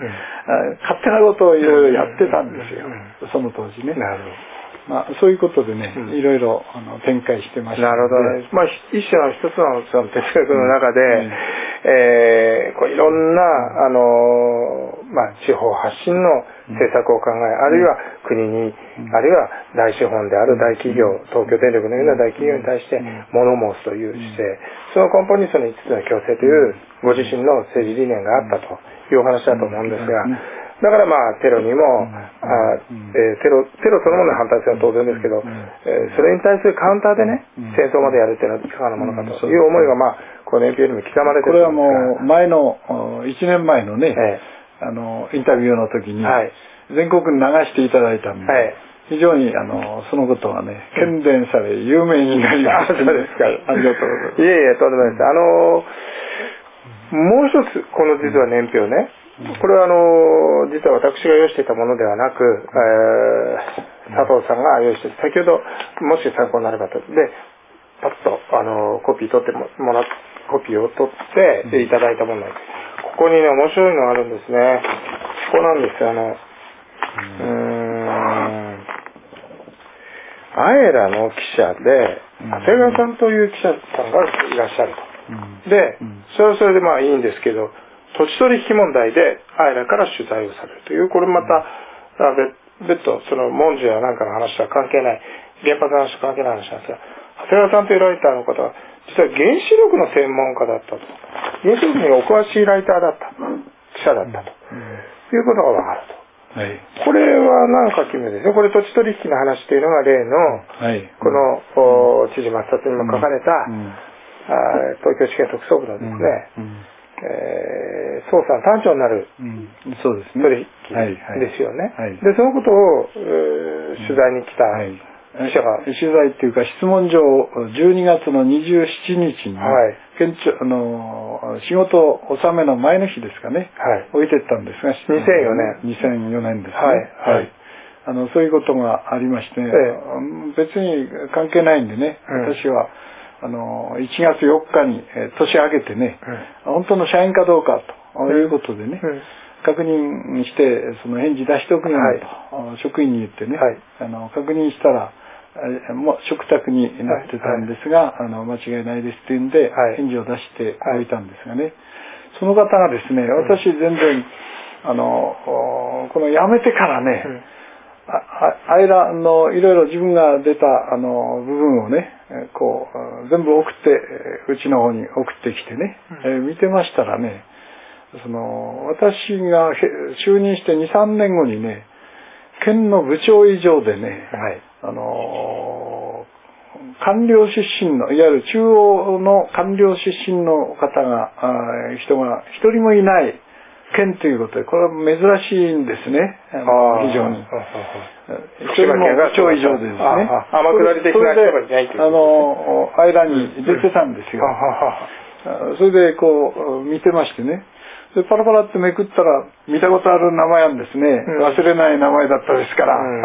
S2: 勝手なことをいろいろやってたんですよ、うん、その当時ね。なるほど。まあ、そういうことでね、うん、いろいろあの展開してましたので。
S1: なるほどね。まあ、一種の一つのその哲学の中で、うんえー、こういろんな、あのー、まあ、地方発信の政策を考え、あるいは国に、あるいは大資本である大企業、東京電力のような大企業に対して物申すという姿勢、その根本にそのいつつの共生というご自身の政治理念があったというお話だと思うんですが、だからまあテロにも、あえー、テロ、テロそのものに反対するのは当然ですけど、えー、それに対するカウンターでね、戦争までやるっていうのはいかがなものかという思いがまあ、この年表にも刻まれてるんですが。
S2: これはもう前の、いちねんまえのね、ええ、あの、インタビューの時に、はい、全国に流していただいたんで、はい、非常にあの、そのことはね、喧伝され、有名になりました。そうですか。ありがとうございます。
S1: いえいえ、とんでもないです。あの、もう一つ、この実は年表ね、これはあの実は私が用意していたものではなく、えー、佐藤さんが用意して先ほどもし参考になればとでパッとあのコピー取ってもらっコピーを取っていただいたものなんです。ここにね面白いのがあるんですね。ここなんですよ。あのうーんアエラの記者で長谷川さんという記者さんがいらっしゃると。でそれはそれでまあいいんですけど、土地取引問題でアイラから取材をされるという、これまた別途その文字やなんかの話とは関係ない、原発の話と関係ない話なんですが、長谷川さんというライターの方は実は原子力の専門家だったと、原子力にお詳しいライターだった記者だったということが分かると。はい、これはなんか奇妙ですね。これ土地取引の話というのが例の、はい、この、うん、知事抹殺にも書かれた、うんうん、あ東京地検特捜部のですね、うんうんえー、捜査の単調になる取引ですよね。はいはい、でそのことを、えー、取材に来た記者が、
S2: はい、取材っていうか質問状をじゅうにがつのにじゅうしちにちに、はい、県庁あの仕事納めの前の日ですかね、はい、置いてったんですが、
S1: にせんよね
S2: んにせんよねんですね。はいはい、あのそういうことがありまして、ね、ええ、別に関係ないんでね、うん、私はあのいちがつよっかに、えー、年明けてね、うん、本当の社員かどうかということでね、うん、確認してその返事出しておくようにと、はい、職員に言ってね、はい、あの確認したらもう嘱託になってたんですが、はい、あの間違いないですっていうんで、はい、返事を出しておいたんですがね、その方がですね、私全然、あのこの辞めてからね、うん、ああいらのいろいろ自分が出たあの部分をね、こう全部送ってうちの方に送ってきてね、うん、えー、見てましたらね、その私が就任してにさんねんごにね、県の部長以上でね、はい、あの官僚出身のいわゆる中央の官僚出身の方が人が一人もいない県ということで、これは珍しいんですね。非常に。一人も部長以上でですね。
S1: 天下り的な人がいないということですね。
S2: あの、間に出てたんですよ。それでこう、見てましてね。でパラパラってめくったら、見たことある名前なんですね。忘れない名前だったですから、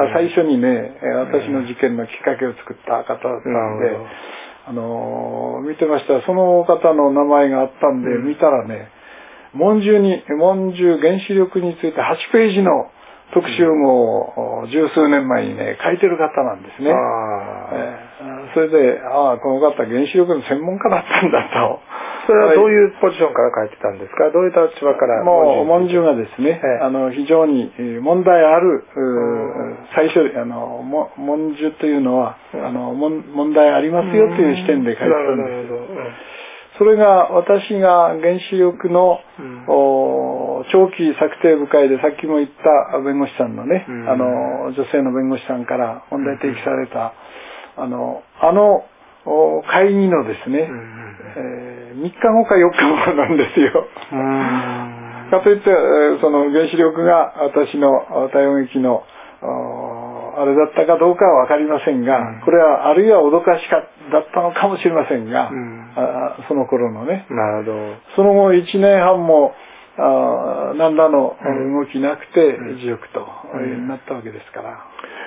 S2: 最初にね、私の事件のきっかけを作った方だったんで、あの、見てましたら、その方の名前があったんで、見たらね、文中に、文中原子力についてはちページの特集号を十数年前にね、書いてる方なんですね。えー、それで、ああ、この方原子力の専門家だったんだと。
S1: それはどういうポジションから書いてたんですか？どういう立場から？
S2: もう、文中がですね、えー、あの、非常に問題ある、最初、あの、文中というのは、あの、問題ありますよという視点で書いてたんです。それが私が原子力の、うん、長期策定部会でさっきも言った弁護士さんのね、うん、あの女性の弁護士さんから問題提起された、うん、あのあの会議のですね、うんえー、みっかごかよっかごなんですよ。うん、かといってその原子力が私の対応劇のあれだったかどうかは分かりませんが、うん、これはあるいは脅かしかだったのかもしれませんが、うん、あその頃のね、なるほど。その後いちねんはんもあ何らの動きなくて辞職と、うん、なったわけですから。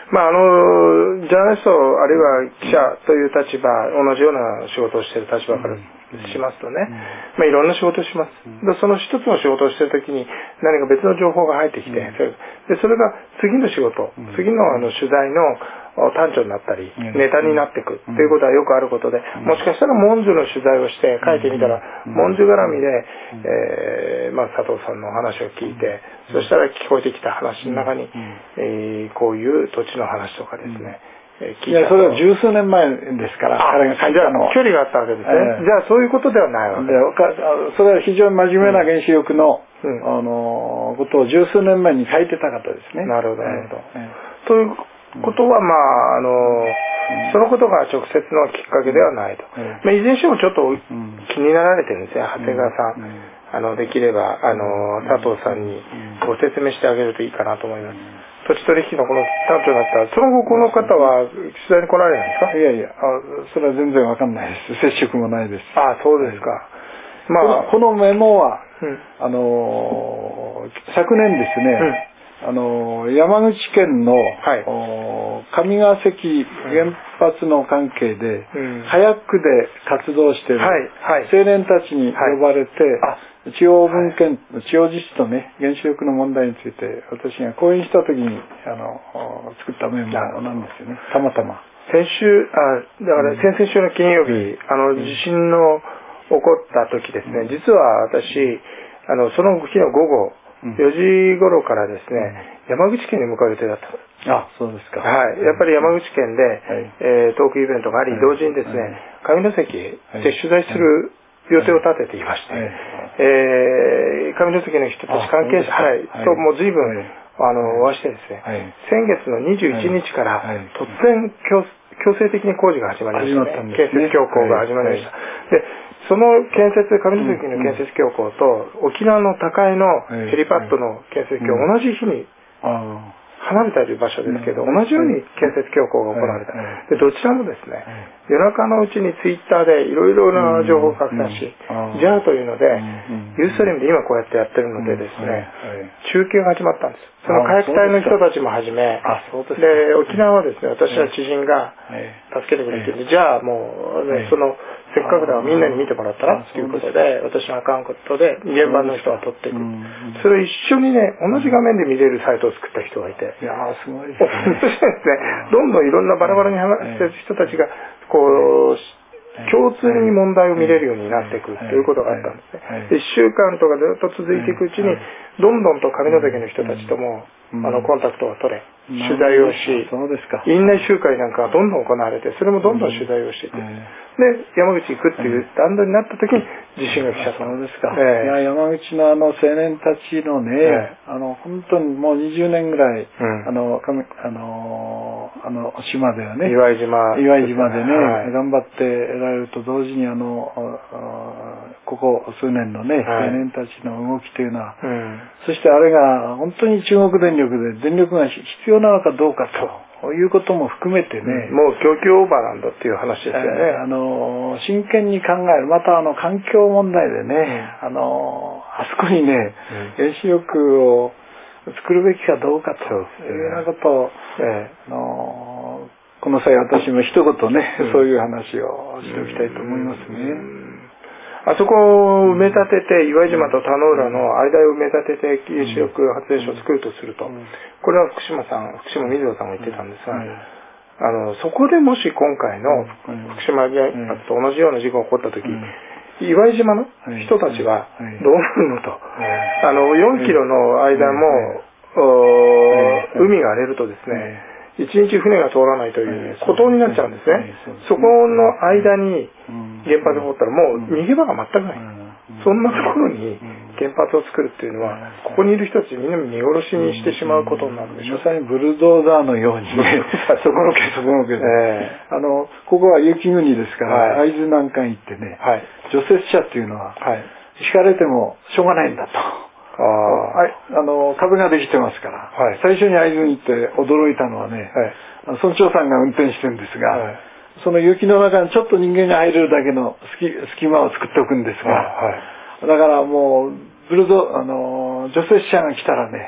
S1: まあ、あの、ジャーナリスト、あるいは記者という立場、同じような仕事をしている立場からしますとね、まあ、いろんな仕事をします。でその一つの仕事をしているときに何か別の情報が入ってきて、でそれが次の仕事、次のあの取材の端緒になったり、ネタになっていくということはよくあることで、もしかしたら文殊の取材をして書いてみたら、文殊絡みで、えーまあ、佐藤さんの話を聞いて、そしたら聞こえてきた話の中に、えー、こういう土地の話とかですね、
S2: いや、それは十数年前ですから、彼が書いたのは。
S1: 距離があったわけですね。えー、じゃあそういうことではないわけで
S2: す。それは非常に真面目な原子力の、うん、あのことを十数年前に書いてた方ですね。
S1: なるほど、なるほど。えー、ということは、まあ、あの、うん、そのことが直接のきっかけではないと。うん、まあ、いずれにしてもちょっと気になられてるんですよ、長谷川さん。うんうん、あの、できれば、あの、佐藤さんにご説明してあげるといいかなと思います。土地取引のこの担当になったら、その後この方は取材に来られないんですか？
S2: いやいや、あそれは全然わかんないです。接触もないです。
S1: ああ、そうですか。はい、
S2: まあ、この、このメモは、うん、あの、昨年ですね、うん、あの、山口県の、はい、上川関原発の関係で、うん、早くで活動している青年たちに呼ばれて、はい、地方文献、はい、地方自治とね、原子力の問題について、私が講演した時に、あの、作ったメモなんですよね。たまたま。
S1: 先週、あ、だから先々週の金曜日、うん、あの、地震の起こった時ですね、うん、実は私、あの、その日の午後、よじ頃からですね、うん、山口県に向かう予定だったんです。
S2: あ、そうですか。
S1: はい。やっぱり山口県で、はい、えー、トークイベントがあり、はい、同時にですね、はい、上関で取材する予定を立てていまして、はい、えー、上関の人たち関係者、はい、ともう随分、はい、あの、お会いしてですね、はい、先月のにじゅういちにちから、突然強、強制的に工事が始まりましたね。建設強行が始まりました。でその建設、上関の建設強行と、沖縄の高江のヘリパッドの建設強行、同じ日に離れている場所ですけど、同じように建設強行が行われた。でどちらもですね、夜中のうちにツイッターでいろいろな情報を拡散し、じゃあというので、ユーストリームで今こうやってやってるのでですね、中継が始まったんです。その火薬隊の人たちもはじめ、で沖縄はですね、私は知人が助けてくれてるんで、じゃあもう、ね、そのせっかくだからみんなに見てもらったらということで、私のアカウントで現場の人が撮っていく。それを一緒にね、同じ画面で見れるサイトを作った人がいて、
S2: いやーすごいですね。
S1: 面白いですね。どんどんいろんなバラバラに話してる人たちがこう共通に問題を見れるようになっていくということがあったんですね。いっしゅうかんとかずっと続いていくうちに、どんどんと上関の人たちともあのコンタクトが取れ、取材をし、院内集会なんかがどんどん行われて、それもどんどん取材をしていく。で、山口行くっていう段取りになった時に地震が来ちゃった。
S2: そうですか。えー、いや、山口のあの青年たちのね、えー、あの、本当にもうにじゅうねんぐらい、うん、あの、あの、あの、島ではね、
S1: 岩井島。
S2: 岩井島でね、はい、頑張ってられると同時にあの、ここ数年のね、はい、青年たちの動きというのは、うん、そしてあれが本当に中国電力で電力が必要なのかどうかと。こういうことも含めてね、
S1: うん、もう供給オーバーなんだっていう話ですよね。
S2: えー、あの真剣に考える、またあの環境問題でね、うん、あのあそこにね、うん、原子力を作るべきかどうかというようなことを、えー、あのこの際私も一言ね、うん、そういう話をしておきたいと思いますね。うん
S1: あそこを埋め立てて、岩井島と田野浦の間を埋め立てて原子力発電所を作るとすると、これは福島さん、福島水野さんが言ってたんですが、あのそこでもし今回の福島原発と同じような事故が起こった時、岩井島の人たちはどうなるのと、あのよんキロの間も海が荒れるとですね、一日船が通らないという孤島になっちゃうんですね。そこの間に原発が起こったらもう逃げ場が全くない。そんなところに原発を作るっていうのは、ここにいる人たちみんな見殺しにしてしまうことになるでしょう。
S2: まさにブルドーザーのようにね、そこのけそこのけで、えー、あのここは雪国ですから、はい、会津なんかに行ってね、はい、除雪車っていうのは、はい、敷かれてもしょうがないんだと。ああの壁ができてますから、はい、最初に会津に行って驚いたのはね、はい、村長さんが運転してるんですが、はい、その雪の中にちょっと人間が入れるだけの隙間を作っておくんですが、はい、だからもうブルドあの除雪車が来たらね、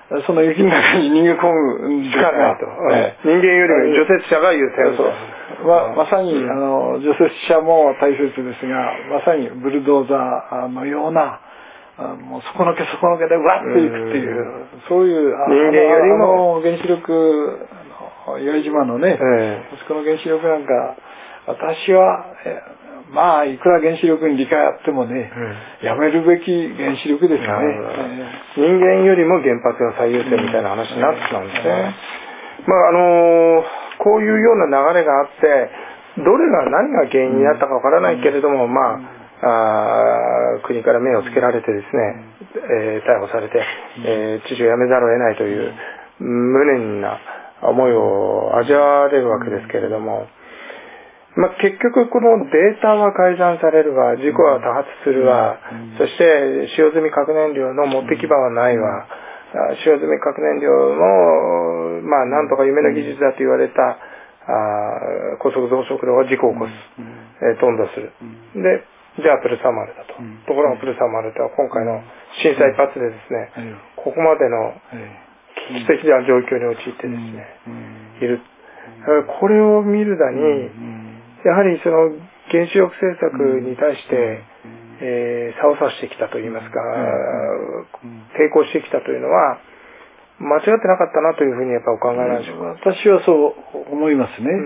S2: その雪の中に逃げ込む
S1: しかないと、えー、人間よりも除雪車が優先と、
S2: ま, まさに、うん、あの除雪車も大切ですが、まさにブルドーザーのようなもう底のけ底のけでわっといくっていう、うん、そういう
S1: 人間よりも
S2: 原子力岩井島のね、
S1: えー、
S2: そこの原子力なんか私はまあいくら原子力に理解あってもね、うん、やめるべき原子力ですね、
S1: えー、人間よりも原発が最優先みたいな話になってしまうんですね、えー、まああのー、こういうような流れがあってどれが何が原因になったかわからないけれども、うん、まあ、あ国から目をつけられてですね、えー、逮捕されて、えー、知事を辞めざるを得ないという無念な思いを味わわれるわけですけれども、まあ、結局このデータは改ざんされるわ、事故は多発するわ、そして使用済み核燃料の持ってき場はないわ、使用済み核燃料の、まあ、なんとか夢の技術だと言われたあ高速増殖炉は事故を起こす、えー、頓挫する。で、じゃあプルサマルだと。ところがプルサマルとは今回の震災一発でですね、ここまでの危機的な状況に陥ってですね、いる。これを見るだに、やはりその原子力政策に対して、えー、差を差してきたといいますか、抵抗してきたというのは間違ってなかったなというふうにやっぱお考えなんでしょうか。
S2: 私はそう思いますね、うん、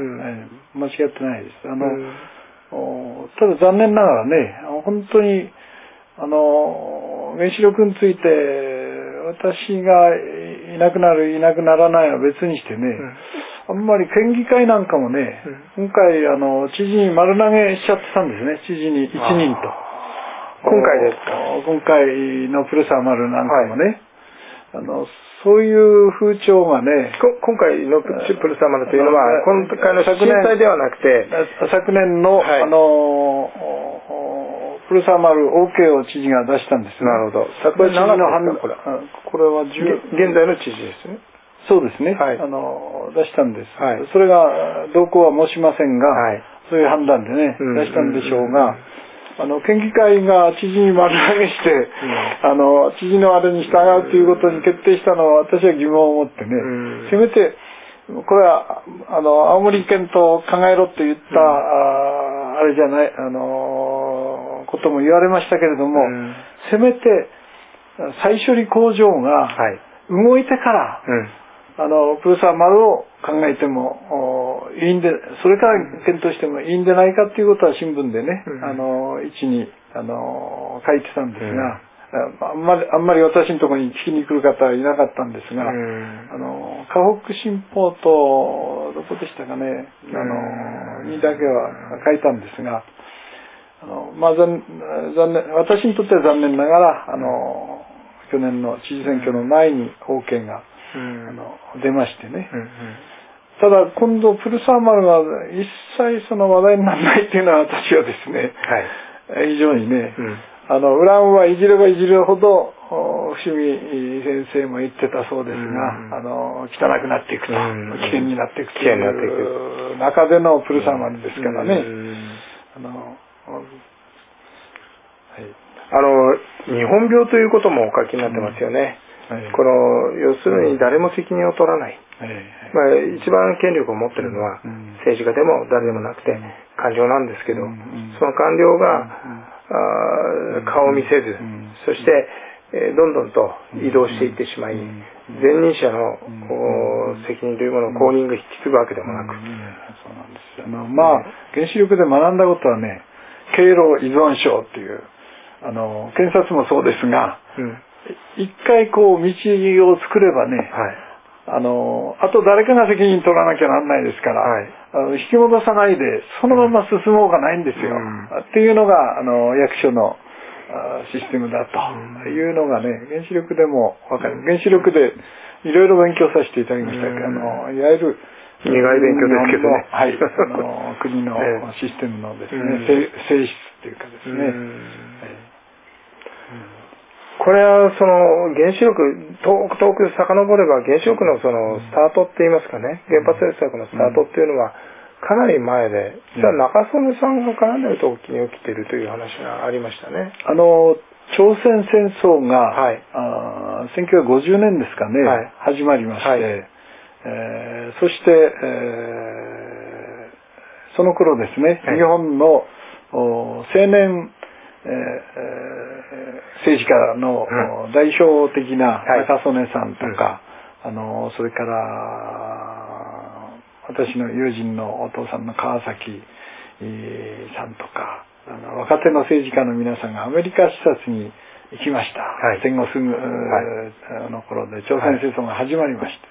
S2: 間違ってないです。あの、うん、ただ残念ながらね、本当にあの原子力について私がいなくなるいなくならないは別にしてね、うん、あんまり県議会なんかもね、うん、今回あの知事に丸投げしちゃってたんですね。知事にいちにんと。
S1: 今回ですか。
S2: 今回のプルサマルなんかもね、はい、あのそういう風潮がね、
S1: 今回のプルサマルというのは今回の震災ではなくて
S2: 昨年の、はい、あのプルサマル オーケー を知事が出したんです、ね、
S1: なるほど。
S2: 昨年の判断、これは
S1: 現在の知事ですね。
S2: そうですね、はい、あの出したんです、はい、それが動向は申しませんが、はい、そういう判断でね、うん、出したんでしょうが、あの県議会が知事に丸投げして、うん、あの知事のあれに従うということに決定したのは私は疑問を持ってね、うん、せめてこれはあの青森県と考えろと言った、うん、あ, あれじゃないあのことも言われましたけれども、うん、せめて再処理工場が動いてから、はい、うん、あのプルサマルを考えてもいいんで、それから検討してもいいんでないかということは新聞でね、うん、あの一にあの書いてたんですが、うん、あんまりあんまり私のところに聞きに来る方はいなかったんですが、うん、あの河北新報とどこでしたかね、あの、うん、にだけは書いたんですが、あのまあ残残念私にとっては残念ながらあの去年の知事選挙の前に オーケー が、うん、あの出ましてね。うんうん、ただ今度プルサマルが一切その話題にならないっていうのは私はですね、はい、非常にね、うん、あのウランはいじればいじるほど伏見先生も言ってたそうですが、うん、あの汚くなっていくと、うん、危険になっていくという中でのプルサマルですからね、うん、あの、はい、
S1: あの日本病ということもお書きになってますよね、うん、はい、この要するに誰も責任を取らない、はい、まあ、一番権力を持っているのは政治家でも誰でもなくて官僚なんですけど、その官僚が顔を見せず、そしてどんどんと移動していってしまい、前任者の責任というものを後任が引き継ぐわけでもなく、
S2: そうなんです。あのまあ原子力で学んだことはね、経路依存症っていうあの検察もそうですが、うん、一回こう道を作ればね、はい、あのあと誰かが責任取らなきゃなんないですから、はい、あの引き戻さないでそのまま進もうがないんですよ、うん、っていうのがあの役所のシステムだというのがね、原子力でも分かる。原子力でいろいろ勉強させていただきましたけど、あのいわゆる
S1: 苦い勉強ですけどね、
S2: はい、あの国のシステムのですね、性質というかですね、
S1: これはその原子力遠く遠く遡れば原子力のそのスタートって言いますかね、原発政策のスタートっていうのはかなり前で、実は中曽根さんが絡んでる時に起きてるという話がありましたね。
S2: あの朝鮮戦争が、はい、あせんきゅうひゃくごじゅうねんですかね、はい、始まりまして、はい、えー、そして、えー、その頃ですね、はい、日本の青年、えー、政治家の代表的な中曽根さんとか、はい、あのそれから私の友人のお父さんの川崎さんとか、あの若手の政治家の皆さんがアメリカ視察に行きました、はい、戦後すぐ、はい、の頃で朝鮮戦争が始まりました、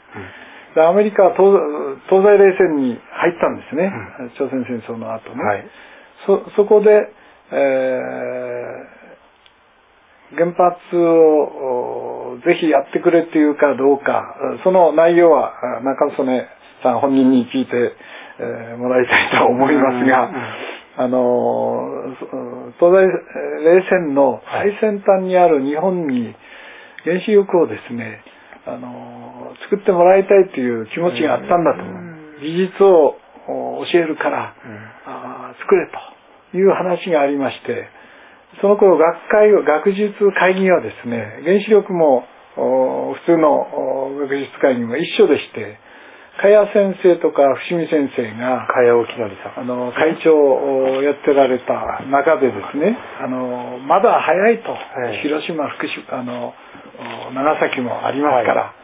S2: はい、でアメリカは 東, 東西冷戦に入ったんですね、うん、朝鮮戦争の後ね、はい、そ, そこで、えー、原発をぜひやってくれっていうかどうか、その内容は中曽根さん本人に聞いて、えー、もらいたいと思いますが、うんうん、あの東西冷戦の最先端にある日本に原子力をですね、あの作ってもらいたいという気持ちがあったんだと思う。技術を教えるから、あ作れという話がありまして、その頃学会学術会議はですね、原子力も普通の学術会議も一緒でして、加谷先生とか伏見先生が
S1: 加谷沖則さん、
S2: あの会長をやってられた中でですね、あのまだ早いと、はい、広島福島あの長崎もありますから、はい、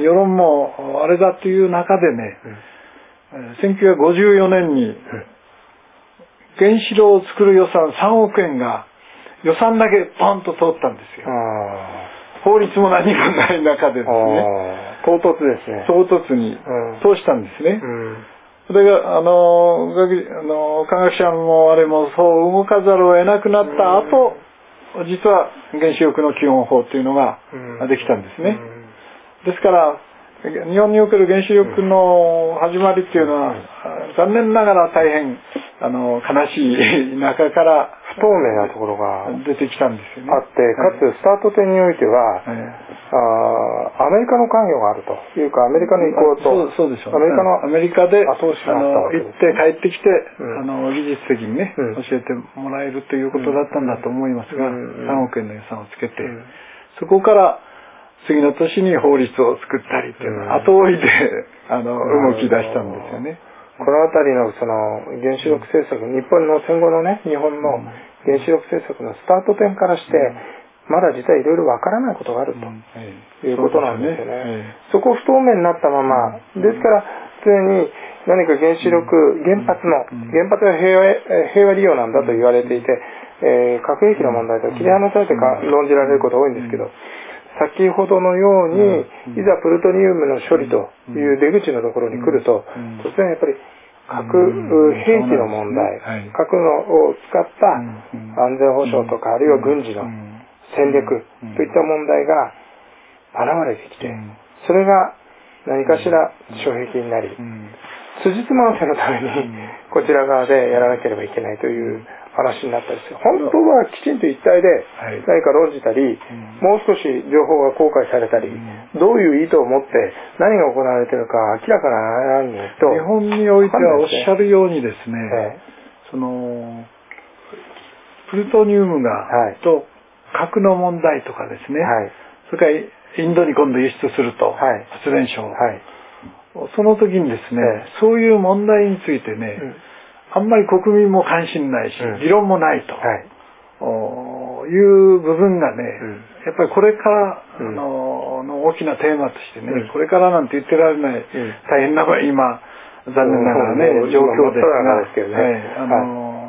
S2: 世論もあれだという中でね、うん、せんきゅうひゃくごじゅうよねんに原子炉を作る予算さんおくえんが予算だけポンと通ったんですよ。法律も何もない中でですね、
S1: 唐突ですね。
S2: 唐突に通したんですね。うん、それがあのあの科学者もあれもそう動かざるを得なくなった後、うん、実は原子力の基本法というのができたんですね。うん、ですから日本における原子力の始まりっていうのは、うん、残念ながら大変あの悲しい中から
S1: 不透明なところが
S2: 出てきたんですよね。
S1: あって、かつスタート点においては、はい、あアメリカの関与があるというか、アメリカの意向と、
S2: そうでしょう、
S1: アメリカの
S2: アメリカで
S1: 後押しがあったわけです、ね、
S2: 行って帰ってきて、うん、あの技術的にね、
S1: うん、
S2: 教えてもらえるということだったんだと思いますが、うん、さんおくえんの予算をつけて、うん、そこから次の年に法律を作ったりっていうのは後追いで、あの動き出したんですよね。
S1: このあたりのその原子力政策、うん、日本の戦後のね、日本の原子力政策のスタート点からして、うん、まだ実はいろいろわからないことがあると、うん、いうことなんですよね。うん、そこ不透明になったまま、うん、ですから普通に何か原子力、原発の、原発は平和、平和利用なんだと言われていて、えー、核兵器の問題と切り離されてか論じられることが多いんですけど、先ほどのように、いざプルトニウムの処理という出口のところに来ると、突然やっぱり核兵器の問題、核のを使った安全保障とか、あるいは軍事の戦略といった問題が現れてきて、それが何かしら障壁になり、辻褄合わせのためにこちら側でやらなければいけないという話になったりする。本当はきちんと一体で何か論じたり、もう少し情報が公開されたり、どういう意図を持って何が行われているか明らかならないと。
S2: 日本においてはおっしゃるようにですね、ええ、そのプルトニウムが、はい、と核の問題とかですね、はい、それからインドに今度輸出すると、はい、発電所を、はい、その時にですね、ええ、そういう問題についてね、うん、あんまり国民も関心ないし、うん、議論もないと、はい、いう部分がね、うん、やっぱりこれから、うん、あのの大きなテーマとしてね、うん、これからなんて言ってられない、うん、大変な今残念ながらね、うん、状況ですが、はい、あの、はい、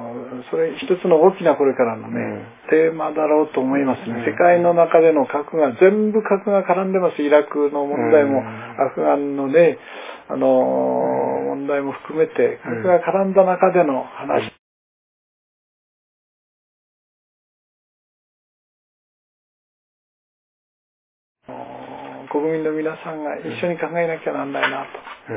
S2: それ一つの大きなこれからのね、うん、テーマだろうと思いますね。うん、世界の中での核が全部核が絡んでます。イラクの問題も、うん、アフガンのね、あの、うん、問題も含めて核が絡んだ中での話。うん、国民の皆さんが一緒に考えなきゃなんないなと。うん、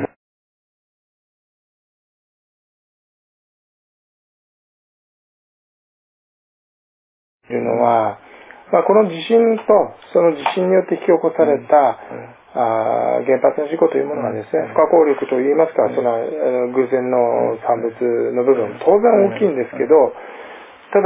S1: というのは、まあ、この地震とその地震によって引き起こされた、うん、あ原発の事故というものがですね、不可抗力といいますか、その偶然の産物の部分当然大きいんですけど、ただ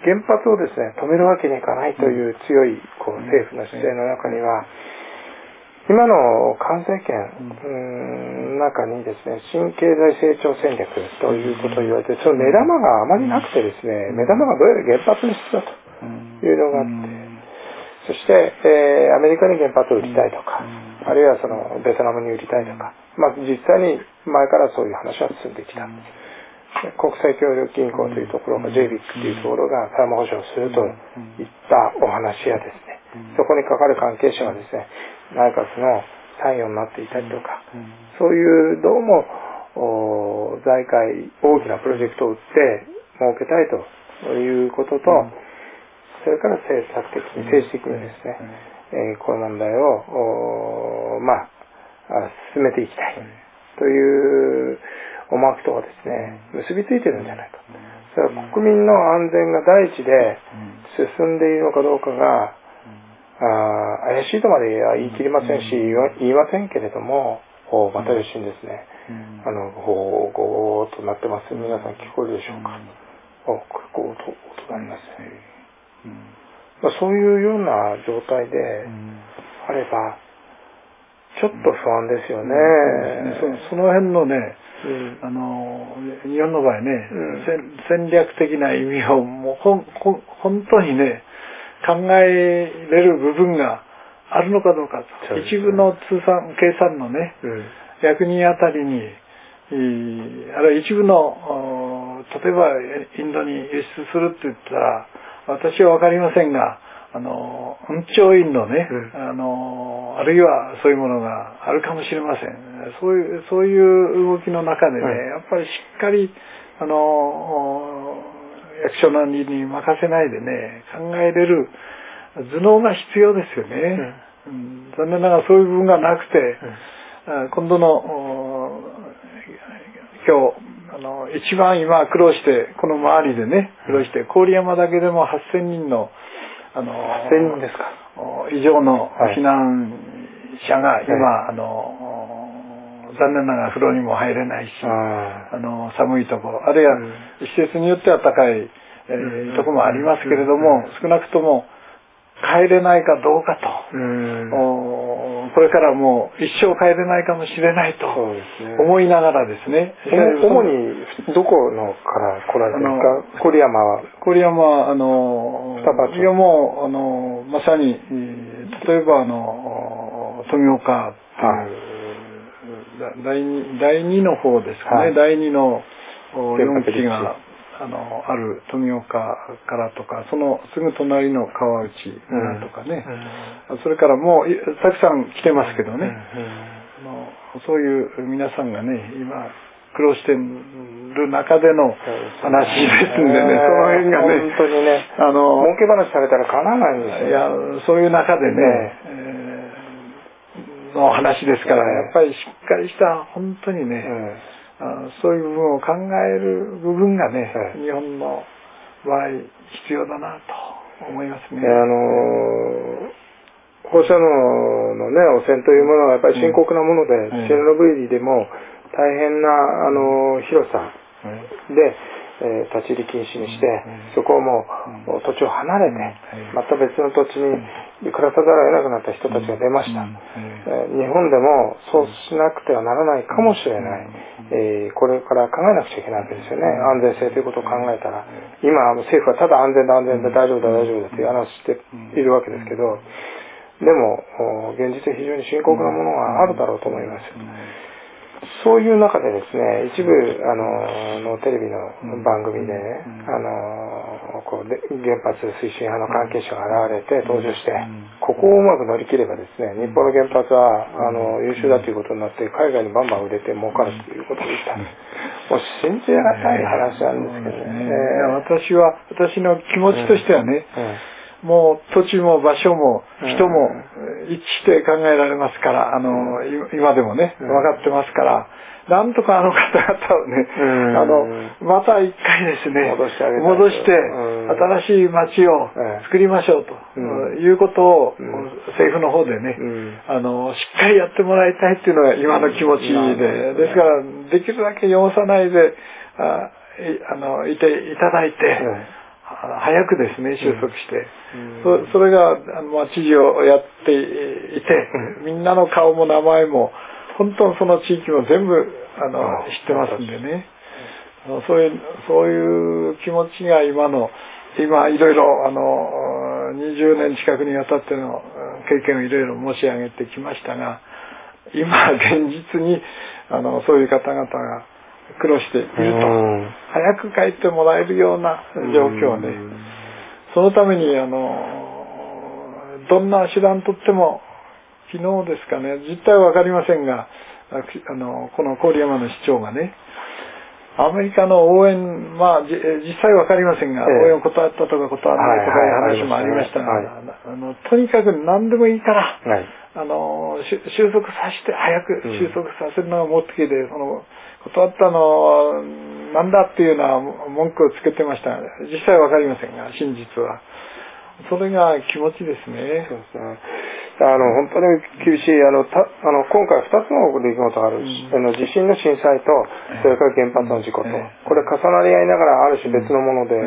S1: 原発をですね止めるわけにいかないという強いこう政府の姿勢の中には、今の菅政権の中にですね、新経済成長戦略ということを言われて、その目玉があまりなくてですね、目玉がどうやら原発に必要だというのがあって、そして、えー、アメリカに原発を売りたいとか、あるいはそのベトナムに売りたいとか、まあ実際に前からそういう話は進んできた。国際協力銀行というところが ジェイビック というところが債務保証をするといったお話やですね、そこにかかる関係者がですね、内閣の参与になっていたりとか、そういうどうも財界大きなプロジェクトを打って設けたいということと、それから政策的に政治的にですね、えー、この問題をまあ進めていきたいという思惑とはですね結びついてるんじゃないか。それは国民の安全が第一で進んでいるのかどうかがあ怪しいとまでは言い切りませんし言いませんけれども、またよしにですね、あのゴーゴーとなってます。皆さん聞こえるでしょうか。おゴーと音がありますね。まあ、そういうような状態であればちょっと不安ですよね。
S2: うん、そ, その辺のね、うん、あの日本の場合ね、うん、戦略的な意味をもうほんほん本当にね考えれる部分があるのかどうかと、ね、一部の通算計算のね、うん、ひゃくにんあたりにあるいは一部の例えばインドに輸出するって言ったら私は分かりませんが、あの運調員のね、うん、あのあるいはそういうものがあるかもしれません。そういうそういう動きの中でね、うん、やっぱりしっかりあの役所なりに任せないでね考えれる頭脳が必要ですよね。うんうん、残念ながらそういう部分がなくて、うん、今度の今日あの一番今苦労してこの周りでね苦労して郡山だけでもはっせんにんのあの
S1: はっせんにんですか
S2: 以上の避難者が今、はい、あの残念ながら風呂にも入れないしあの寒いところあるいは施設によっては高い、えー、ところもありますけれども、少なくとも帰れないかどうかと、これからもう一生帰れないかもしれないと思いながらですね。
S1: 主にどこのから来られてるんですか？郡山は
S2: 郡山はあのいやもうあのまさに例えばあの富岡という第二第二の方ですかね、はい、第二のよん基があのある富岡からとかそのすぐ隣の川内村とかね、うん、それからもうたくさん来てますけどね、うん、あのそういう皆さんがね今苦労してる中での話ですんでね、その辺がね
S1: 本当にねあの儲け話されたらかなわないんですよ。
S2: いやそういう中でね、えー、の話ですから、やっぱりしっかりした本当にね、うんそういう部分を考える部分がね、はい、日本の場合必要だなと思いますね。
S1: あの放射能のね汚染というものはやっぱり深刻なもので、うん、チェルノブイリでも大変なあの広さで、えー、立ち入り禁止にして、うん、そこをもう、うん、土地を離れて、うん、また別の土地に暮らさざるを得なくなった人たちが出ました。うんえー、日本でもそうしなくてはならないかもしれない。えー、これから考えなくちゃいけないわけですよね。安全性ということを考えたら。今政府はただ安全だ安全だ大丈夫だ大丈夫だという話をしているわけですけど、でも現実は非常に深刻なものがあるだろうと思います。そういう中でですね、一部あのテレビの番組でね、あのこうで原発推進派の関係者が現れて登場して、ここをうまく乗り切ればですね、日本の原発はあの優秀だということになって海外にバンバン売れて儲かるということを言った。もう信じがたい話なんですけどね。
S2: えー、私は私の気持ちとしてはね。うんうんもう土地も場所も人も一致して考えられますから、あの、今でもね、分かってますから、なんとかあの方々をね、あの、また一回ですね、戻してあげて、戻して新しい町を作りましょうということを政府の方でね、あの、しっかりやってもらいたいっていうのが今の気持ちで、ですからできるだけ汚さないで、ああの、いていただいて、 早くですね収束して、うん、そ, それが、まあ、知事をやっていて、うん、みんなの顔も名前も本当にその地域も全部あの知ってますんでね、うん、そういうそういう気持ちが今の今いろいろあのにじゅうねん近くにわたっての経験をいろいろ申し上げてきましたが、今現実にあのそういう方々が苦労していると、早く帰ってもらえるような状況で、そのためにあのどんな手段とっても、昨日ですかね、実態は分かりませんが、あのこの郡山の市長がね、アメリカの応援、まあ実際は分かりませんが、応援を断ったとか断らないとかいう話もありましたが、あのとにかく何でもいいから、はい、あの収束させて、早く収束させるのが目的で、その断ったのなんだっていうような文句をつけてました。実際は分かりませんが、真実はそれが気持ちですね。
S1: そうですね。あの本当に厳しいあのたあの今回ふたつの出来事がある、うん、あの地震の震災とそれから原発の事故と、うん、これ重なり合いながらある種別のもので、うん、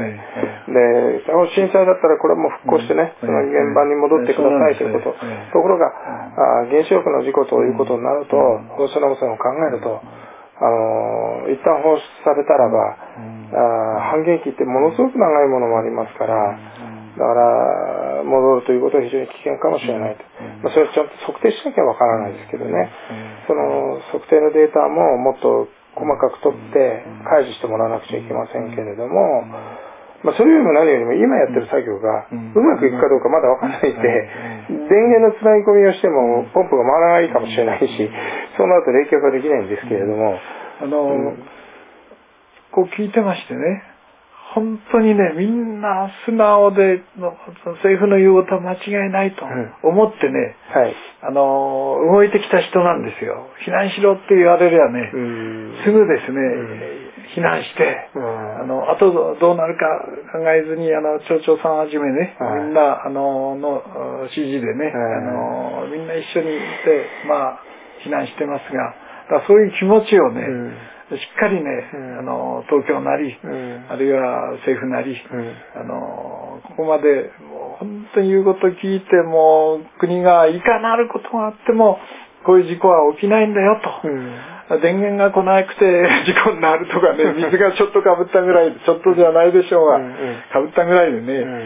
S1: で震災だったらこれも復興してね、うん、その現場に戻ってくださいということ、うん、ところが、うん、あ原子力の事故ということになると、うん、放射能汚染を考えると、あの一旦放出されたらば、うん、あ半減期ってものすごく長いものもありますから、だから戻るということは非常に危険かもしれないと、まあ、それをちゃんと測定しなきゃわからないですけどね、その測定のデータももっと細かく取って開示してもらわなくちゃいけませんけれども、まあ、それよりも何よりも今やってる作業がうまくいくかどうかまだわからないで、電源のつなぎ込みをしてもポンプが回らないかもしれないし、そうなると冷却ができないんですけれども、
S2: あの、うん、こう聞いてましてね、本当にね、みんな素直で政府の言うことは間違いないと思ってね、うんはい、あの動いてきた人なんですよ。避難しろって言われりゃね、すぐですね、うん、避難して、うん、あのあとどうなるか考えずにあの町長さんはじめね、はい、みんなあのの指示でね、はい、あのみんな一緒にいてまあ避難してますが、だからそういう気持ちをね。うんしっかりね、うん、あの東京なり、うん、あるいは政府なり、うん、あのここまでもう本当に言うことを聞いても国がいかなることがあってもこういう事故は起きないんだよと、うん、電源が来なくて事故になるとかね水がちょっとかぶったぐらいちょっとじゃないでしょうが、うん、かぶったぐらいでね、うん、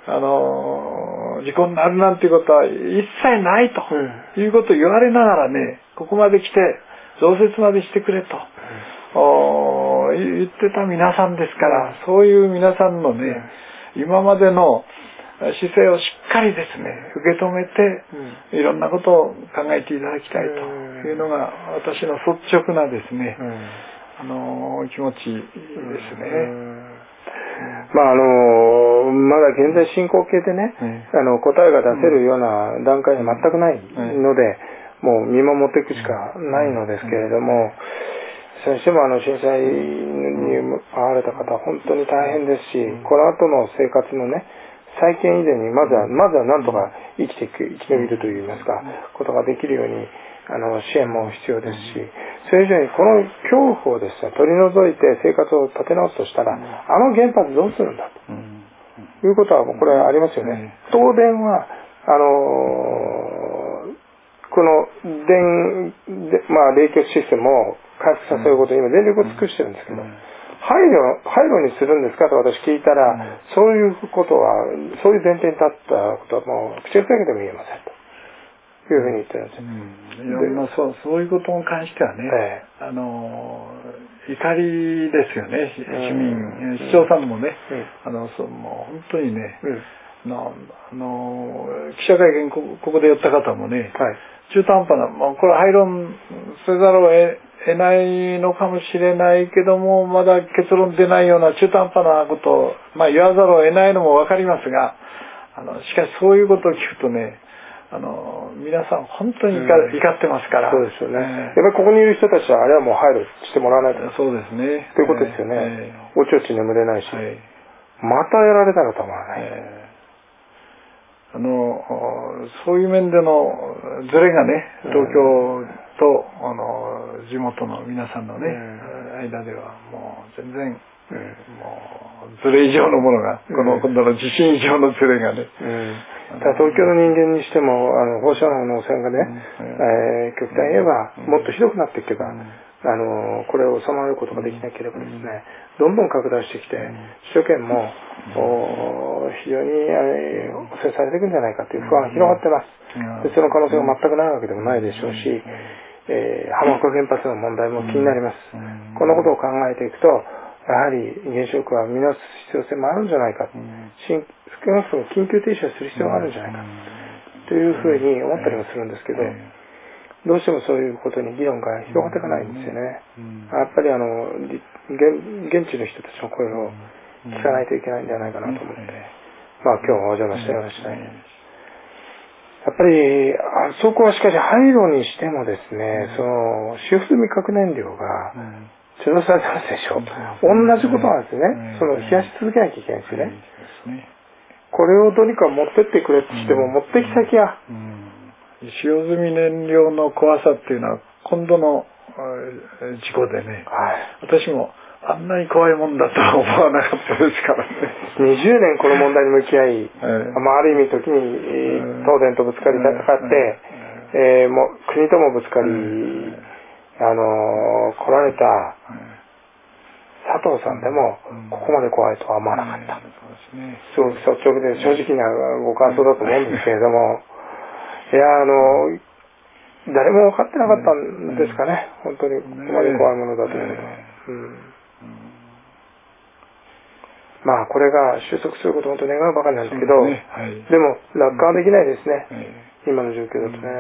S2: あの事故になるなんていうことは一切ないと、うん、いうことを言われながらねここまで来て増設までしてくれと、うん、言ってた皆さんですから、うん、そういう皆さんのね、うん、今までの姿勢をしっかりですね受け止めて、うん、いろんなことを考えていただきたいというのが私の率直なですね、うん、あの気持ちですね。うん
S1: まああのまだ現在進行形でね、うん、あの答えが出せるような段階は全くないので、もう見守っていくしかないのですけれども、それにしてもあの震災に遭われた方は本当に大変ですし、この後の生活のね再建以前にまずはまずはなんとか生きていく生き延びるといいますかことができるようにあの支援も必要ですし、それ以上にこの恐怖をですね取り除いて生活を立て直すとしたら、あの原発どうするんだということはもうこれはありますよね。東電はあのこの電で、まあ、冷却システムを回復させることに今全力を尽くしてるんですけど、廃炉、廃炉にするんですかと私聞いたら、そういうことはそういう前提に立ったことはもう口をつけても言えませんというふうに言ってるんですよ、
S2: うん、いやまあ、そう、そういうことに関してはね、ええ、あの怒りですよね。市民、うん、市長さんもね、うん、あのそうもう本当にね、うん、のあの記者会見ここでやった方もね、はい、中途半端な、まあ、これは廃論せざるを得ないのかもしれないけども、まだ結論出ないような中途半端なことを、まあ、言わざるを得ないのも分かりますが、あのしかしそういうことを聞くとね、あの皆さん本当に怒、うん、怒ってますから。
S1: そうですよね、えー、やっぱりここにいる人たちはあれはもう配慮してもらわないと。
S2: そうですね。
S1: ということですよね、えー、おちおち眠れないし、はい、またやられたらたまらない、え
S2: ー、あのそういう面でのズレがね、東京と、うん、あの地元の皆さんのね、うん、間ではもう全然、うん、もうズレ以上のものが、この今度の地震以上のズレがね。
S1: うん、ただ東京の人間にしてもあの放射能の汚染がね、うんえー、極端に言えばもっとひどくなっていけば、うん、あのこれを収まることができなければですね、どんどん拡大してきて、首都圏も、うん、非常に汚染されていくんじゃないかという不安が広がってます。でその可能性が全くないわけでもないでしょうし、えー、浜岡原発の問題も気になります。このことを考えていくと、やはり原子力は見直す必要性もあるんじゃないか、うん、少なくとも緊急停止をする必要があるんじゃないか、うん、というふうに思ったりもするんですけど、うん、どうしてもそういうことに議論が広がっていかないんですよね。うん、やっぱりあの 現, 現地の人たちの声を聞かないといけないんじゃないかなと思って、まあ今日お邪魔したような次第です。やっぱりあそこはしかし廃炉にしてもですね、その使用済み核燃料が貯蔵されてますでしょ。同じことなんですね。その冷やし続けなきゃいけないんですよね。これをどうにか持ってってくれってしても、持ってき先は、
S2: 使用済み燃料の怖さっていうのは今度の事故でね、はい、私もあんなに怖いもんだとは思わなかったですからね。
S1: にじゅうねんこの問題に向き合い、えーまあ、ある意味時に東電とぶつかり戦って、えーえー、もう国ともぶつかり、えー、あのー、来られた佐藤さんでもここまで怖いとは思わなかった。すごく率直で正直なご感想だと思うんですけれども、いやあの誰も分かってなかったんですかね、本当にここまで怖いものだということ。うんまあこれが収束することを本当に願うばかりなんですけど、ねはい、でも楽観はできないですね、はい、今の状況だとね、うん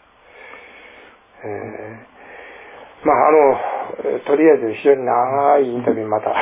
S1: えー、まああのとりあえず非常に長いインタビューまたあ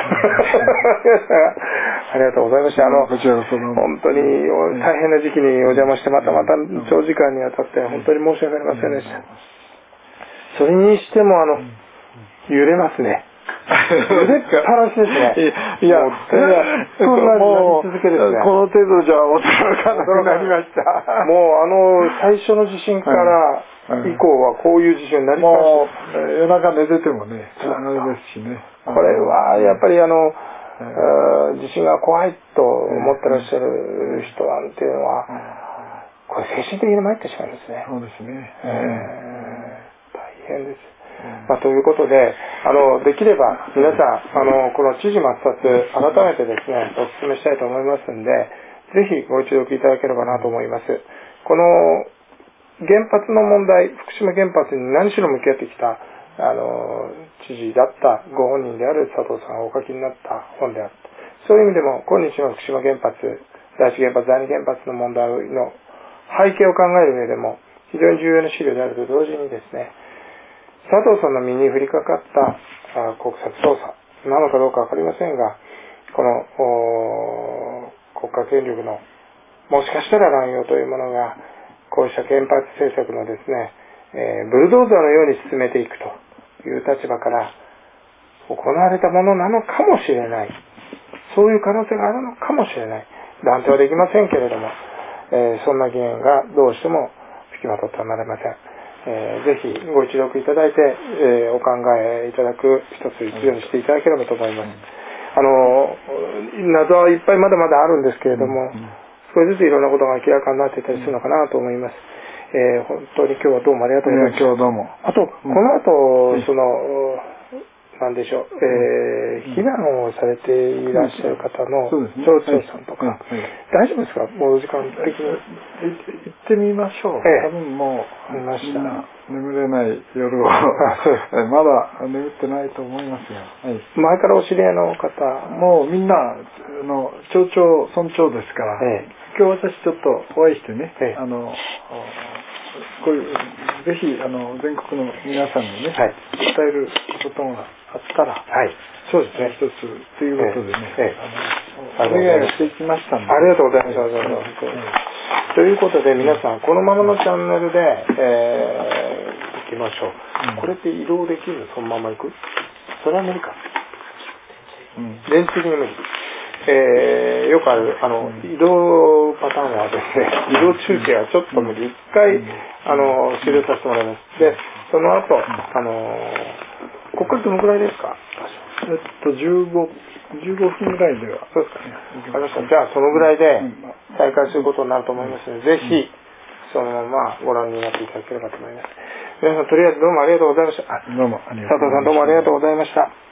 S1: りがとうございました。あの本当に大変な時期にお邪魔してまたまた長時間にわたって本当に申し訳ありませんでした。それにしてもあの揺れますね。揺れっぱなしですね。
S2: いや、そんなに続けですね。この程度じゃ驚かなくなりました。
S1: もうあの最初の地震から以降はこういう地震になりました。
S2: 夜中寝ててもね、あれですしね。
S1: これはやっぱりあの地震が怖いと思ってらっしゃる人なんていうのは、これ精神的に参ってしまうんですね。
S2: そうですね。
S1: 大変です。まあ、ということで、あのできれば皆さんあのこの知事抹殺改めてですねお勧めしたいと思いますんで、ぜひご一読いただければなと思います。この原発の問題、福島原発に何しろ向き合ってきたあの知事だったご本人である佐藤さんがお書きになった本である。そういう意味でも今日の福島原発、第一原発、第二原発の問題の背景を考える上でも非常に重要な資料であると同時にですね、佐藤さんの身に降りかかった国策捜査なのかどうかわかりませんが、この国家権力のもしかしたら乱用というものがこうした原発政策のですね、えー、ブルドーザーのように進めていくという立場から行われたものなのかもしれない、そういう可能性があるのかもしれない、断定はできませんけれども、えー、そんな疑念がどうしても付きまとってはなれません。えー、ぜひご一読いただいて、えー、お考えいただく一つ一度にしていただければと思います。あの謎はいっぱいまだまだあるんですけれども、少しずついろんなことが明らかになっていたりするのかなと思います。えー、本当に今日はどうもありがとうございました。
S2: 今日どうも。
S1: あと、この後、そのなんでしょう、えー、避難をされていらっしゃる方の町長さんとか、大丈夫ですか、もう時間的に。
S2: 行ってみましょう。多分もうみんな眠れない夜をまだ眠ってないと思いますよ。
S1: 前からお知り合いの方、
S2: もうみんなあの町長村長ですから、今日私ちょっとお会いしてね、あのこういうぜひあの全国の皆さんにね、はい、伝えることがあったら、はい、そうですね、一つということでね、ええ、あのお願いをしていきましたので、
S1: ありがとうございました。はいはい、ということで皆さんこのままのチャンネルで、えー、行きましょう、うん。これって移動できるのそのまま行く？それは無理か。うん、電池的に無理。えー、よくあるあの移動パターンはですね、移動中継はちょっと無理、一回あの終了させてもらいます。でその後あのここからどのくらいですか？
S2: えっとじゅうご、じゅうごふんぐらいでは。
S1: そうですかね。わかりました。じゃあそのぐらいで再開することになると思いますので、ぜひそのままご覧になっていただければと思います。皆さんとりあえずどうもありがとうございました。
S2: どうもありがとうございました。
S1: 佐藤さんどうもありがとうございました。